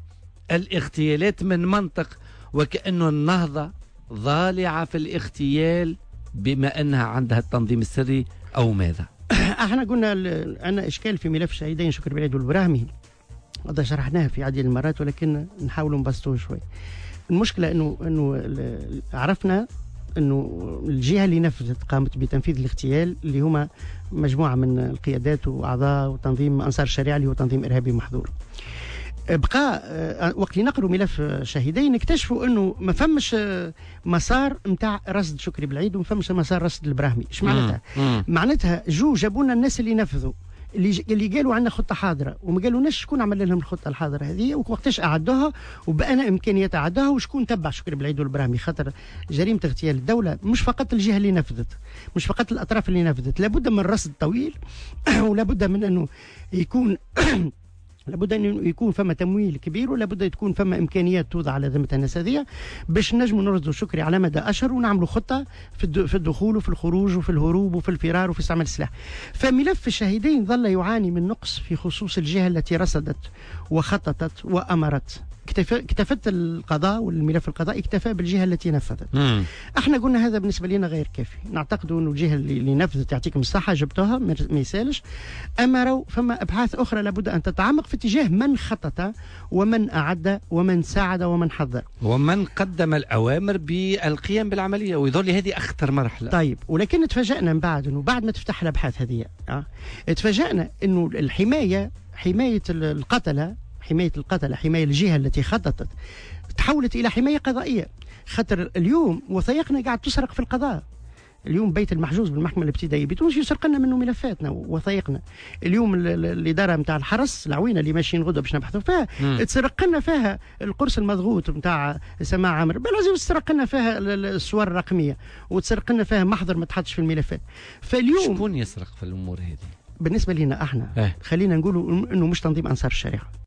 B: والاغتيالات من منطق وكأنه النهضة ضالعة في الاغتيال بما أنها عندها التنظيم السري أو ماذا؟
R: احنا قلنا أنا إشكال في ملف شهيدين شكر بالعيد والبراهمي، هذا شرحناها في عديد المرات ولكن نحاول نبسطوه شوي. المشكلة أنه أنه عرفنا أنه الجهة اللي نفذت قامت بتنفيذ الاغتيال اللي هما مجموعة من القيادات وأعضاء وتنظيم أنصار الشريعة اللي هو تنظيم إرهابي محظور. بقى وقت اللي نقروا ملف شهيدين نكتشفوا انه ما فمش مسار نتاع رصد شكري بالعيد وما فمش مسار رصد البراهمي. ايش معناتها؟ معناتها جو جابوا لنا الناس اللي نفذوا اللي اللي قالوا عندنا خطه حاضره وما قالوناش شكون عمل لهم الخطه الحاضره هذه وقتاش اعدوها وبأنا امكانيات اعدوها وشكون تبع شكري بالعيد والبراهمي. خاطر جريمه اغتيال الدوله مش فقط الجهه اللي نفذت، مش فقط الاطراف اللي نفذت، لابد من رصد طويل ولابد من انه يكون لابد أن يكون فما تمويل كبير ولابد تكون فما إمكانيات توضع على ذمة الناس هذه باش نجموا نرصدوا شكري على مدى أشهر ونعملوا خطة في الدخول وفي الخروج وفي الهروب وفي الفرار وفي استعمال السلاح. فملف الشهيدين ظل يعاني من نقص في خصوص الجهة التي رصدت وخططت وأمرت. اكتفت القضاء والملف القضائي اكتفى بالجهة التي نفذت. مم. احنا قلنا هذا بالنسبة لنا غير كافي، نعتقد انه الجهة اللي نفذت يعطيكم الصحة جبتوها ما يسالش، اما رو فما ابحاث اخرى لابد ان تتعمق في اتجاه من خطط ومن اعد ومن ساعد ومن حضر
B: ومن قدم الاوامر بالقيام بالعملية، ويظل هذه اخطر مرحلة.
R: طيب ولكن تفاجأنا من بعد انه بعد ما تفتح الابحاث هذه اه تفاجأنا انه الحماية حماية القتلة حماية القتلة حماية الجهة التي خططت تحولت إلى حماية قضائية. خاطر اليوم وثائقنا قاعد تسرق في القضاء. اليوم بيت المحجوز بالمحكمة الابتدائية بتونس يسرق لنا منه ملفاتنا ووثائقنا. اليوم الإدارة نتاع الحرس العوينة اللي ماشيين غدوة باش نبحثوا فيها تسرق لنا فيها القرص المضغوط نتاع سماع عامر، بالعزيز تسرق لنا فيها الصور الرقمية وتسرق لنا فيها محضر ما تحطش في الملفات. فاليوم
B: شكون يسرق في الأمور هذه؟
R: بالنسبة لنا احنا
B: اه.
R: خلينا نقولوا انه مش تنظيم انصار الشريعة.